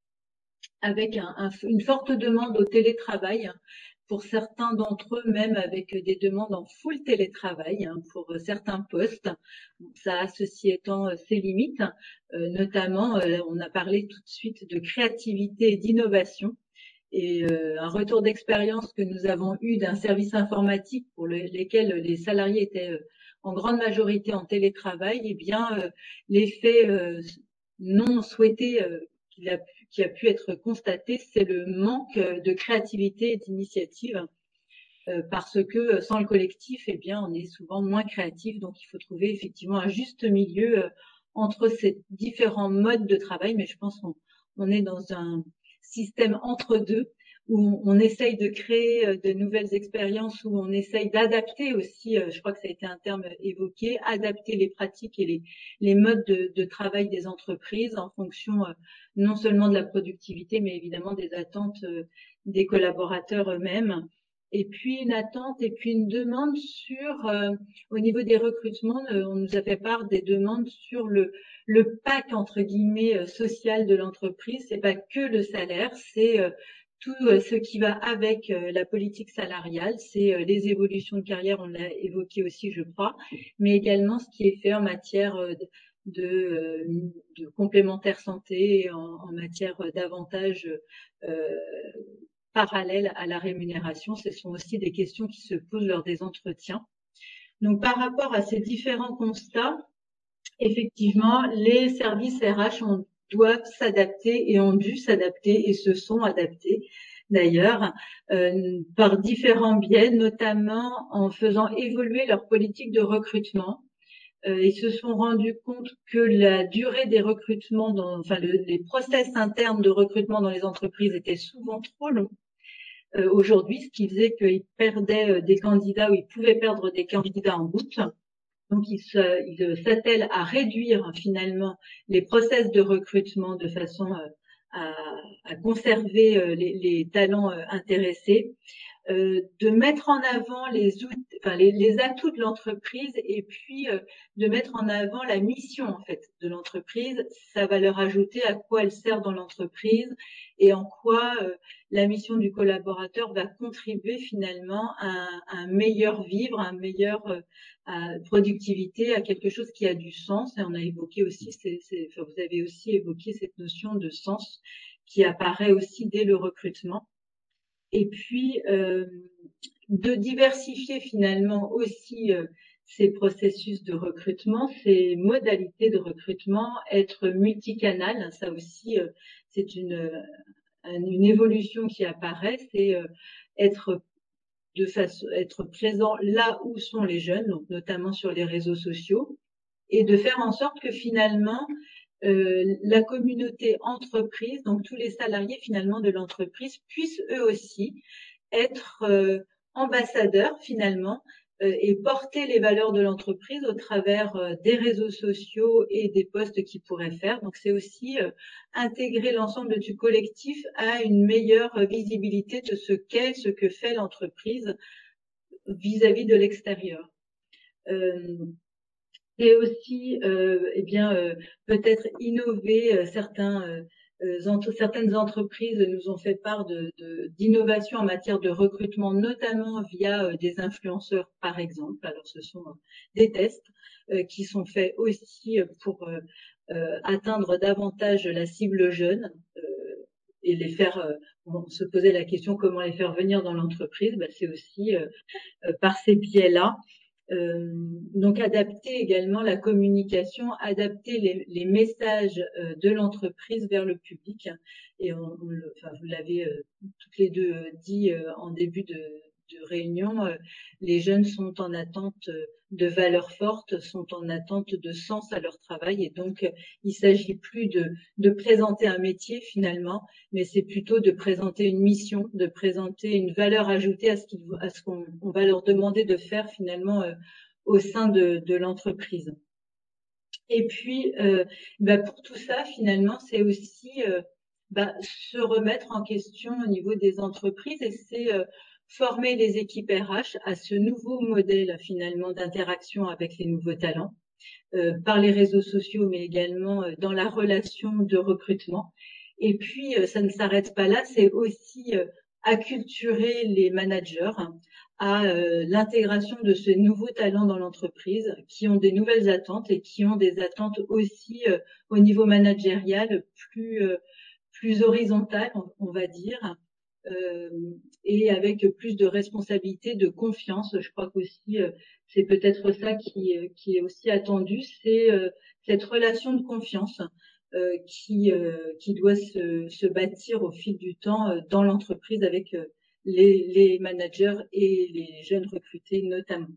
[SPEAKER 6] avec une forte demande au télétravail. Pour certains d'entre eux, même avec des demandes en full télétravail pour certains postes. Ça a, ceci étant, ses limites. Notamment, on a parlé tout de suite de créativité et d'innovation. Et un retour d'expérience que nous avons eu d'un service informatique pour lesquels les salariés étaient en grande majorité en télétravail, eh bien, l'effet non souhaité qui a pu être constaté, c'est le manque de créativité et d'initiative, parce que sans le collectif, eh bien, on est souvent moins créatif. Donc, il faut trouver effectivement un juste milieu entre ces différents modes de travail. Mais je pense qu'on est dans un système entre deux, où on essaye de créer de nouvelles expériences, où on essaye d'adapter aussi, je crois que ça a été un terme évoqué, adapter les pratiques et les modes de travail des entreprises en fonction non seulement de la productivité, mais évidemment des attentes des collaborateurs eux-mêmes. Et puis une attente et puis une demande sur, au niveau des recrutements, on nous a fait part des demandes sur le pack entre guillemets social de l'entreprise. C'est pas que le salaire, c'est tout ce qui va avec la politique salariale, c'est les évolutions de carrière, on l'a évoqué aussi, je crois, mais également ce qui est fait en matière de complémentaire santé, en matière d'avantages parallèles à la rémunération. Ce sont aussi des questions qui se posent lors des entretiens. Donc, par rapport à ces différents constats, effectivement, les services RH doivent s'adapter et ont dû s'adapter et se sont adaptés d'ailleurs par différents biais, notamment en faisant évoluer leur politique de recrutement. Ils se sont rendus compte que la durée des recrutements, les process internes de recrutement dans les entreprises étaient souvent trop longs. Aujourd'hui, ce qui faisait qu'ils perdaient des candidats ou ils pouvaient perdre des candidats en route. Donc, ils s'attellent à réduire finalement les process de recrutement de façon à conserver les talents intéressés, de mettre en avant les atouts de l'entreprise et puis de mettre en avant la mission en fait de l'entreprise, sa valeur ajoutée, à quoi elle sert dans l'entreprise et en quoi la mission du collaborateur va contribuer finalement à un meilleur vivre, à un meilleur productivité, à quelque chose qui a du sens. Et on a évoqué aussi, vous avez aussi évoqué cette notion de sens qui apparaît aussi dès le recrutement. Et puis de diversifier finalement aussi ces processus de recrutement, ces modalités de recrutement, être multicanal, ça aussi c'est une évolution qui apparaît, c'est être présent là où sont les jeunes, donc notamment sur les réseaux sociaux, et de faire en sorte que finalement la communauté entreprise, donc tous les salariés finalement de l'entreprise, puissent eux aussi être ambassadeurs finalement et porter les valeurs de l'entreprise au travers des réseaux sociaux et des posts qu'ils pourraient faire. Donc c'est aussi intégrer l'ensemble du collectif à une meilleure visibilité de ce qu'est, ce que fait l'entreprise vis-à-vis de l'extérieur. Et aussi, peut-être innover. Certaines entreprises nous ont fait part d'innovation en matière de recrutement, notamment via des influenceurs, par exemple. Alors, ce sont des tests qui sont faits aussi pour atteindre davantage la cible jeune et les faire. On se posait la question comment les faire venir dans l'entreprise. C'est aussi par ces biais-là. Donc adapter également la communication, adapter les messages de l'entreprise vers le public. Et vous l'avez toutes les deux dit en début de réunion, les jeunes sont en attente de valeurs fortes, sont en attente de sens à leur travail, et donc il s'agit plus de présenter un métier finalement, mais c'est plutôt de présenter une mission, de présenter une valeur ajoutée à ce qu'on va leur demander de faire finalement au sein de l'entreprise. Et puis pour tout ça finalement, c'est aussi se remettre en question au niveau des entreprises, et c'est former les équipes RH à ce nouveau modèle finalement d'interaction avec les nouveaux talents. par les réseaux sociaux, mais également dans la relation de recrutement. Et puis, ça ne s'arrête pas là, c'est aussi acculturer les managers à l'intégration de ce nouveau talent dans l'entreprise, qui ont des nouvelles attentes et qui ont des attentes aussi au niveau managérial plus horizontales, on va dire, et avec plus de responsabilité, de confiance. Je crois qu'aussi c'est peut-être ça qui est aussi attendu, c'est cette relation de confiance qui doit se bâtir au fil du temps dans l'entreprise avec les managers et les jeunes recrutés notamment.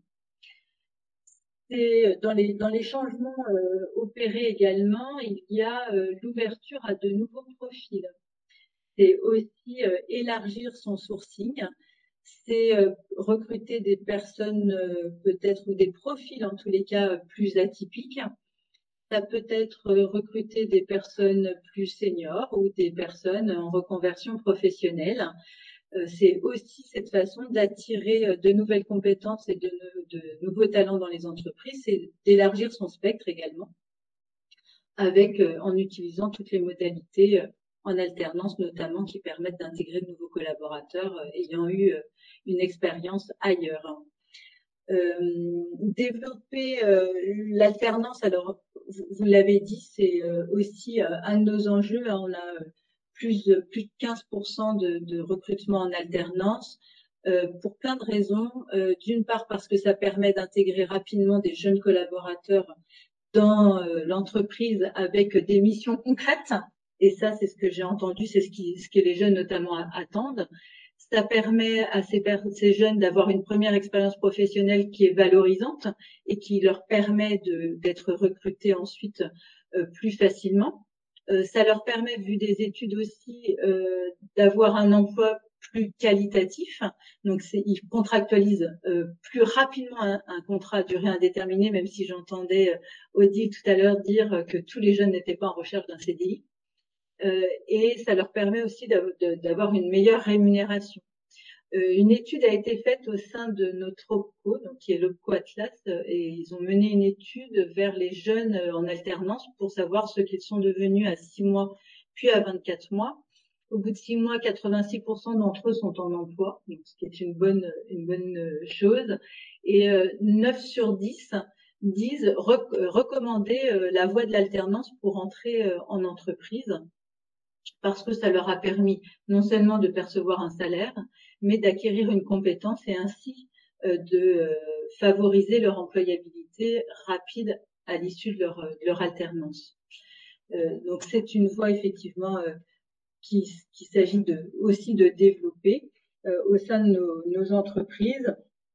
[SPEAKER 6] Et dans les changements opérés également, il y a l'ouverture à de nouveaux profils. C'est aussi élargir son sourcing, c'est recruter des personnes peut-être ou des profils en tous les cas plus atypiques. Ça peut être recruter des personnes plus seniors ou des personnes en reconversion professionnelle. C'est aussi cette façon d'attirer de nouvelles compétences et de nouveaux talents dans les entreprises, c'est d'élargir son spectre également, avec en utilisant toutes les modalités en alternance notamment qui permettent d'intégrer de nouveaux collaborateurs ayant eu une expérience ailleurs. Développer l'alternance, alors vous l'avez dit, c'est aussi un de nos enjeux. On a plus de 15% de recrutement en alternance pour plein de raisons. D'une part parce que ça permet d'intégrer rapidement des jeunes collaborateurs dans l'entreprise avec des missions concrètes. Et ça, c'est ce que j'ai entendu, c'est ce que les jeunes notamment attendent. Ça permet à ces jeunes d'avoir une première expérience professionnelle qui est valorisante et qui leur permet d'être recrutés ensuite plus facilement. Ça leur permet, vu des études aussi, d'avoir un emploi plus qualitatif. Donc, ils contractualisent plus rapidement un contrat à durée indéterminée, même si j'entendais Odile tout à l'heure dire que tous les jeunes n'étaient pas en recherche d'un CDI. Et ça leur permet aussi d'avoir une meilleure rémunération. Une étude a été faite au sein de notre OPCO, donc qui est l'OPCO Atlas, et ils ont mené une étude vers les jeunes en alternance pour savoir ce qu'ils sont devenus à 6 mois, puis à 24 mois. Au bout de 6 mois, 86% d'entre eux sont en emploi, donc ce qui est une bonne chose. Et 9 sur 10 disent recommander la voie de l'alternance pour entrer en entreprise, parce que ça leur a permis non seulement de percevoir un salaire, mais d'acquérir une compétence et ainsi de favoriser leur employabilité rapide à l'issue de leur alternance. Donc c'est une voie effectivement qu'il s'agit aussi de développer au sein de nos entreprises.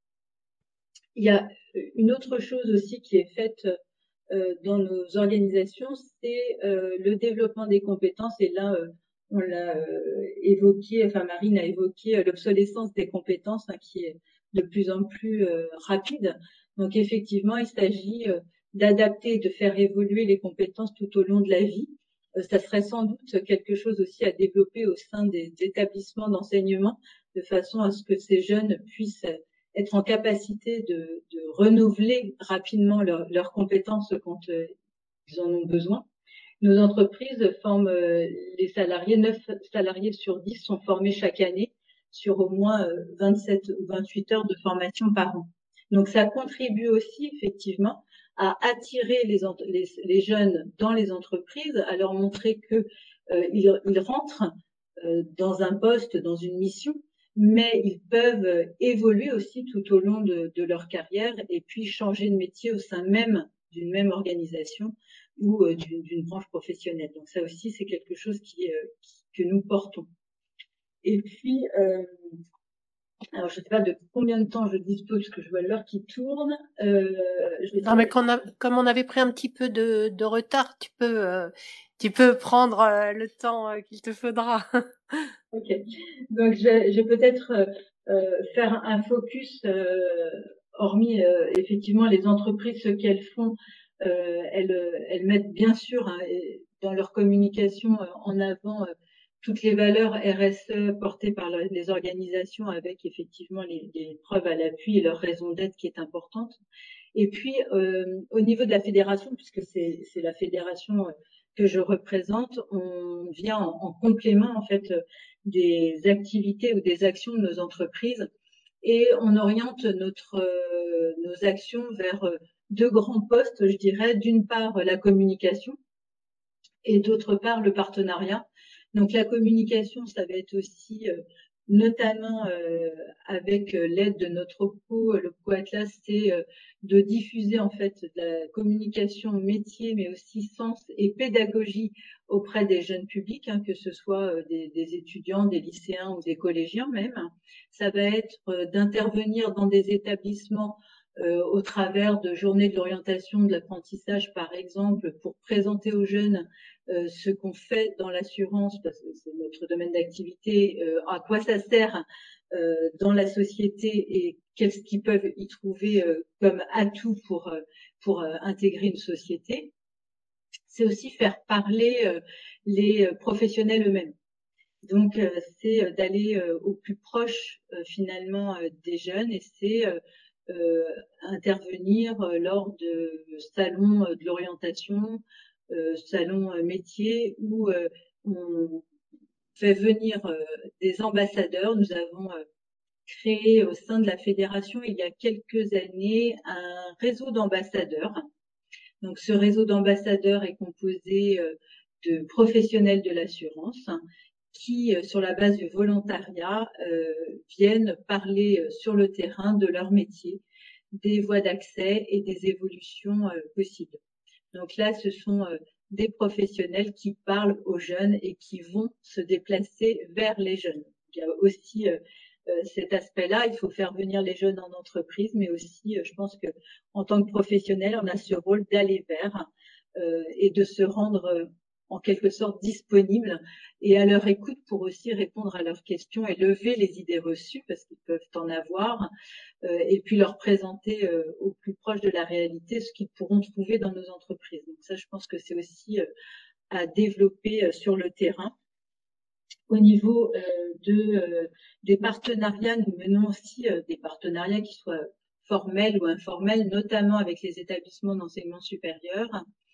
[SPEAKER 6] Il y a une autre chose aussi qui est faite dans nos organisations, c'est le développement des compétences. Et là, on l'a évoqué, enfin Marine a évoqué l'obsolescence des compétences qui est de plus en plus rapide. Donc effectivement, il s'agit d'adapter, de faire évoluer les compétences tout au long de la vie. Ça serait sans doute quelque chose aussi à développer au sein des établissements d'enseignement, de façon à ce que ces jeunes puissent être en capacité de renouveler rapidement leurs compétences quand ils en ont besoin. Nos entreprises forment les salariés, 9 salariés sur 10 sont formés chaque année sur au moins 27 ou 28 heures de formation par an. Donc ça contribue aussi effectivement à attirer les jeunes dans les entreprises, à leur montrer que ils rentrent dans un poste, dans une mission, mais ils peuvent évoluer aussi tout au long de leur carrière et puis changer de métier au sein même d'une même organisation ou d'une branche professionnelle. Donc ça aussi, c'est quelque chose que nous portons. Et puis, alors je ne sais pas de combien de temps je dispose, parce que je vois l'heure qui tourne.
[SPEAKER 3] Non, mais comme on avait pris un petit peu de retard, tu peux prendre le temps qu'il te faudra.
[SPEAKER 6] Ok. Donc, je vais peut-être faire un focus, hormis effectivement les entreprises, ce qu'elles font. Elles mettent bien sûr dans leur communication en avant toutes les valeurs RSE portées par les organisations avec effectivement les preuves à l'appui et leur raison d'être qui est importante. Et puis, au niveau de la fédération, puisque c'est la fédération que je représente, on vient en complément en fait des activités ou des actions de nos entreprises et on oriente nos actions vers deux grands postes, je dirais. D'une part, la communication et d'autre part, le partenariat. Donc la communication, ça va être aussi notamment avec l'aide de notre co, le co-atlas, c'est de diffuser en fait de la communication métier, mais aussi sens et pédagogie auprès des jeunes publics, hein, que ce soit des étudiants, des lycéens ou des collégiens même. Ça va être d'intervenir dans des établissements au travers de journées de l'orientation de l'apprentissage, par exemple, pour présenter aux jeunes ce qu'on fait dans l'assurance, parce que c'est notre domaine d'activité, à quoi ça sert dans la société et qu'est-ce qu'ils peuvent y trouver comme atout pour intégrer une société. C'est aussi faire parler les professionnels eux-mêmes. Donc, c'est d'aller au plus proche finalement des jeunes et c'est intervenir lors de salons de l'orientation, salons métiers où on fait venir des ambassadeurs. Nous avons créé au sein de la fédération il y a quelques années un réseau d'ambassadeurs. Donc, ce réseau d'ambassadeurs est composé de professionnels de l'assurance qui, sur la base du volontariat, viennent parler sur le terrain de leur métier, des voies d'accès et des évolutions possibles. Donc là, ce sont des professionnels qui parlent aux jeunes et qui vont se déplacer vers les jeunes. Il y a aussi cet aspect-là, il faut faire venir les jeunes en entreprise, mais aussi, je pense que en tant que professionnel, on a ce rôle d'aller vers et de se rendre en quelque sorte disponible et à leur écoute pour aussi répondre à leurs questions et lever les idées reçues parce qu'ils peuvent en avoir et puis leur présenter au plus proche de la réalité ce qu'ils pourront trouver dans nos entreprises. Donc ça, je pense que c'est aussi à développer sur le terrain. Au niveau des partenariats, nous menons aussi des partenariats qui soient formels ou informels, notamment avec les établissements d'enseignement supérieur.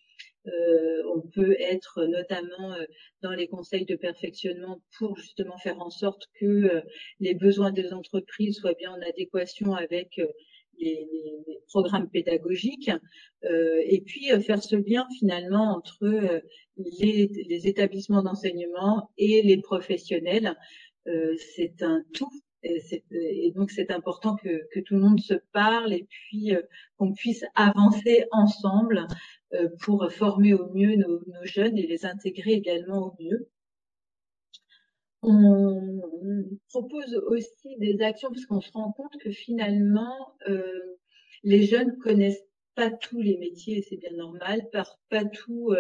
[SPEAKER 6] On peut être notamment dans les conseils de perfectionnement pour justement faire en sorte que les besoins des entreprises soient bien en adéquation avec les programmes pédagogiques et puis faire ce lien finalement entre les établissements d'enseignement et les professionnels. C'est un tout. Et donc c'est important que tout le monde se parle et puis qu'on puisse avancer ensemble pour former au mieux nos jeunes et les intégrer également au mieux. On propose aussi des actions parce qu'on se rend compte que finalement les jeunes connaissent pas tous les métiers et c'est bien normal, pas tous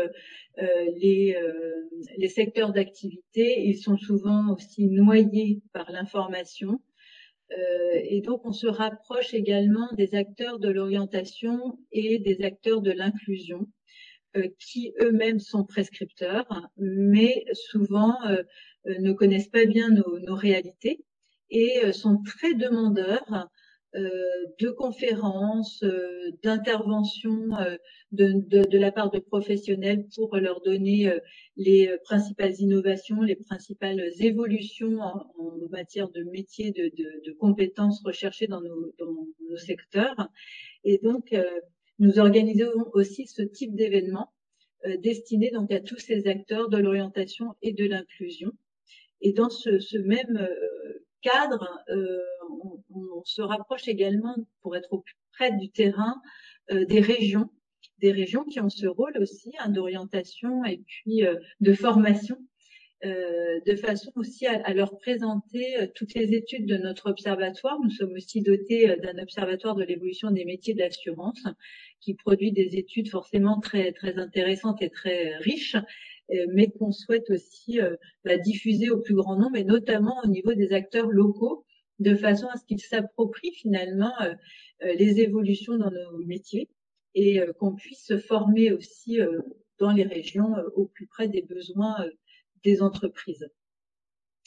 [SPEAKER 6] les secteurs d'activité. Ils sont souvent aussi noyés par l'information. Et donc, on se rapproche également des acteurs de l'orientation et des acteurs de l'inclusion, qui eux-mêmes sont prescripteurs, mais souvent ne connaissent pas bien nos réalités et sont très demandeurs de conférences, d'interventions de la part de professionnels pour leur donner les principales innovations, les principales évolutions en matière de métiers, de compétences recherchées dans nos secteurs. Et donc, nous organisons aussi ce type d'événements destinés donc à tous ces acteurs de l'orientation et de l'inclusion. Et dans ce même cadre, on se rapproche également pour être au plus près du terrain des régions qui ont ce rôle aussi d'orientation et puis de formation, de façon aussi à leur présenter toutes les études de notre observatoire. Nous sommes aussi dotés d'un observatoire de l'évolution des métiers de l'assurance qui produit des études forcément très, très intéressantes et très riches, mais qu'on souhaite aussi diffuser au plus grand nombre et notamment au niveau des acteurs locaux de façon à ce qu'ils s'approprient finalement les évolutions dans nos métiers et qu'on puisse se former aussi dans les régions au plus près des besoins des entreprises.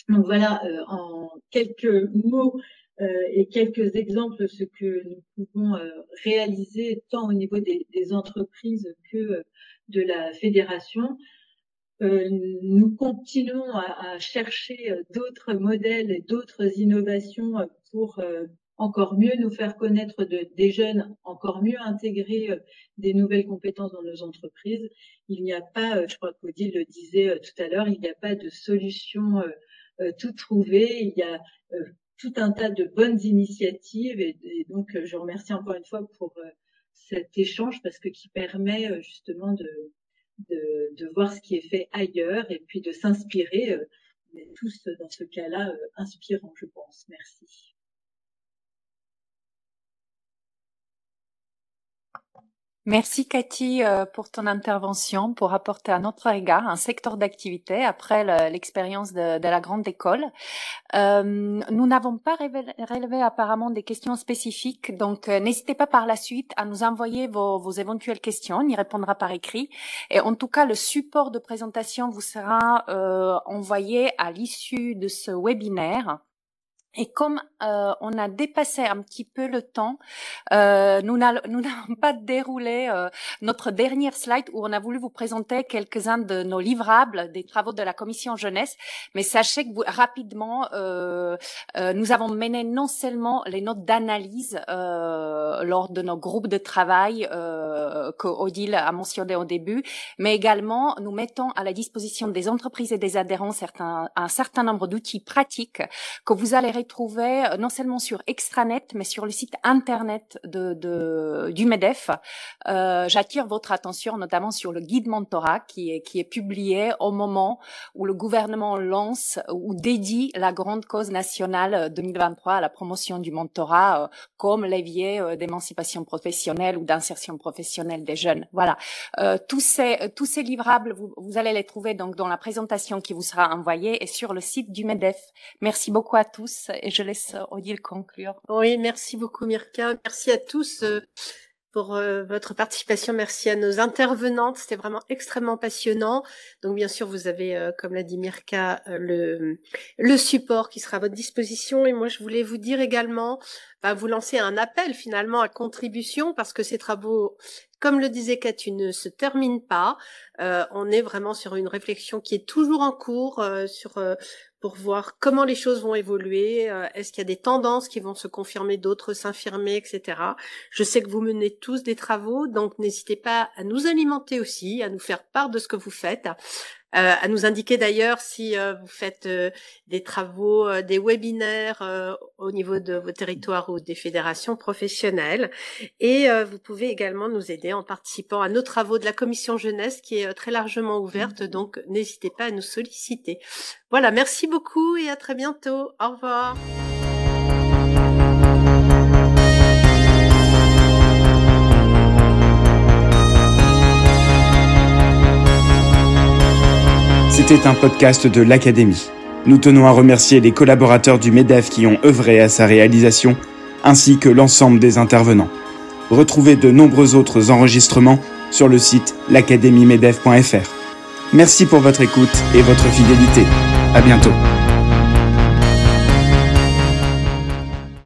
[SPEAKER 6] Donc voilà, en quelques mots et quelques exemples, ce que nous pouvons réaliser tant au niveau des entreprises que de la fédération. Nous continuons à chercher d'autres modèles et d'autres innovations pour encore mieux nous faire connaître des jeunes, encore mieux intégrer des nouvelles compétences dans nos entreprises. Il n'y a pas, je crois qu'Odile le disait tout à l'heure, il n'y a pas de solution toute trouvée. Il y a tout un tas de bonnes initiatives et donc je remercie encore une fois pour cet échange parce que qui permet justement de voir ce qui est fait ailleurs et puis de s'inspirer. On est tous dans ce cas-là inspirants, je pense. Merci.
[SPEAKER 4] Merci Cathy pour ton intervention, pour apporter un autre regard, un secteur d'activité après l'expérience de la grande école. Nous n'avons pas relevé apparemment des questions spécifiques, donc n'hésitez pas par la suite à nous envoyer vos éventuelles questions, on y répondra par écrit. Et en tout cas, le support de présentation vous sera envoyé à l'issue de ce webinaire. Et comme on a dépassé un petit peu le temps, nous n'avons pas déroulé notre dernière slide où on a voulu vous présenter quelques-uns de nos livrables des travaux de la commission jeunesse. Mais sachez que rapidement, nous avons mené non seulement les notes d'analyse lors de nos groupes de travail que Odile a mentionné au début, mais également nous mettons à la disposition des entreprises et des adhérents un certain nombre d'outils pratiques que vous allez retrouver non seulement sur Extranet, mais sur le site internet du MEDEF. J'attire votre attention notamment sur le guide mentorat qui est publié au moment où le gouvernement lance ou dédie la grande cause nationale 2023 à la promotion du mentorat comme levier d'émancipation professionnelle ou d'insertion professionnelle des jeunes. Voilà. Tous ces livrables, vous allez les trouver donc dans la présentation qui vous sera envoyée et sur le site du MEDEF. Merci beaucoup à tous et je laisse Odile conclure.
[SPEAKER 3] Oui, merci beaucoup Mirka. Merci à tous pour votre participation. Merci à nos intervenantes. C'était vraiment extrêmement passionnant. Donc bien sûr, vous avez, comme l'a dit Mirka, le support qui sera à votre disposition. Et moi, je voulais vous dire également, vous lancer un appel finalement à contribution parce que ces travaux, comme le disait Cathy, ne se terminent pas. On est vraiment sur une réflexion qui est toujours en cours pour voir comment les choses vont évoluer. Est-ce qu'il y a des tendances qui vont se confirmer, d'autres s'infirmer, etc. Je sais que vous menez tous des travaux, donc n'hésitez pas à nous alimenter aussi, à nous faire part de ce que vous faites. À nous indiquer d'ailleurs si vous faites des travaux, des webinaires au niveau de vos territoires ou des fédérations professionnelles. Et vous pouvez également nous aider en participant à nos travaux de la commission jeunesse qui est très largement ouverte, donc n'hésitez pas à nous solliciter. Voilà, merci beaucoup et à très bientôt. Au revoir.
[SPEAKER 1] C'était un podcast de l'Académie. Nous tenons à remercier les collaborateurs du MEDEF qui ont œuvré à sa réalisation, ainsi que l'ensemble des intervenants. Retrouvez de nombreux autres enregistrements sur le site l'academiemedef.fr. Merci pour votre écoute et votre fidélité. À bientôt.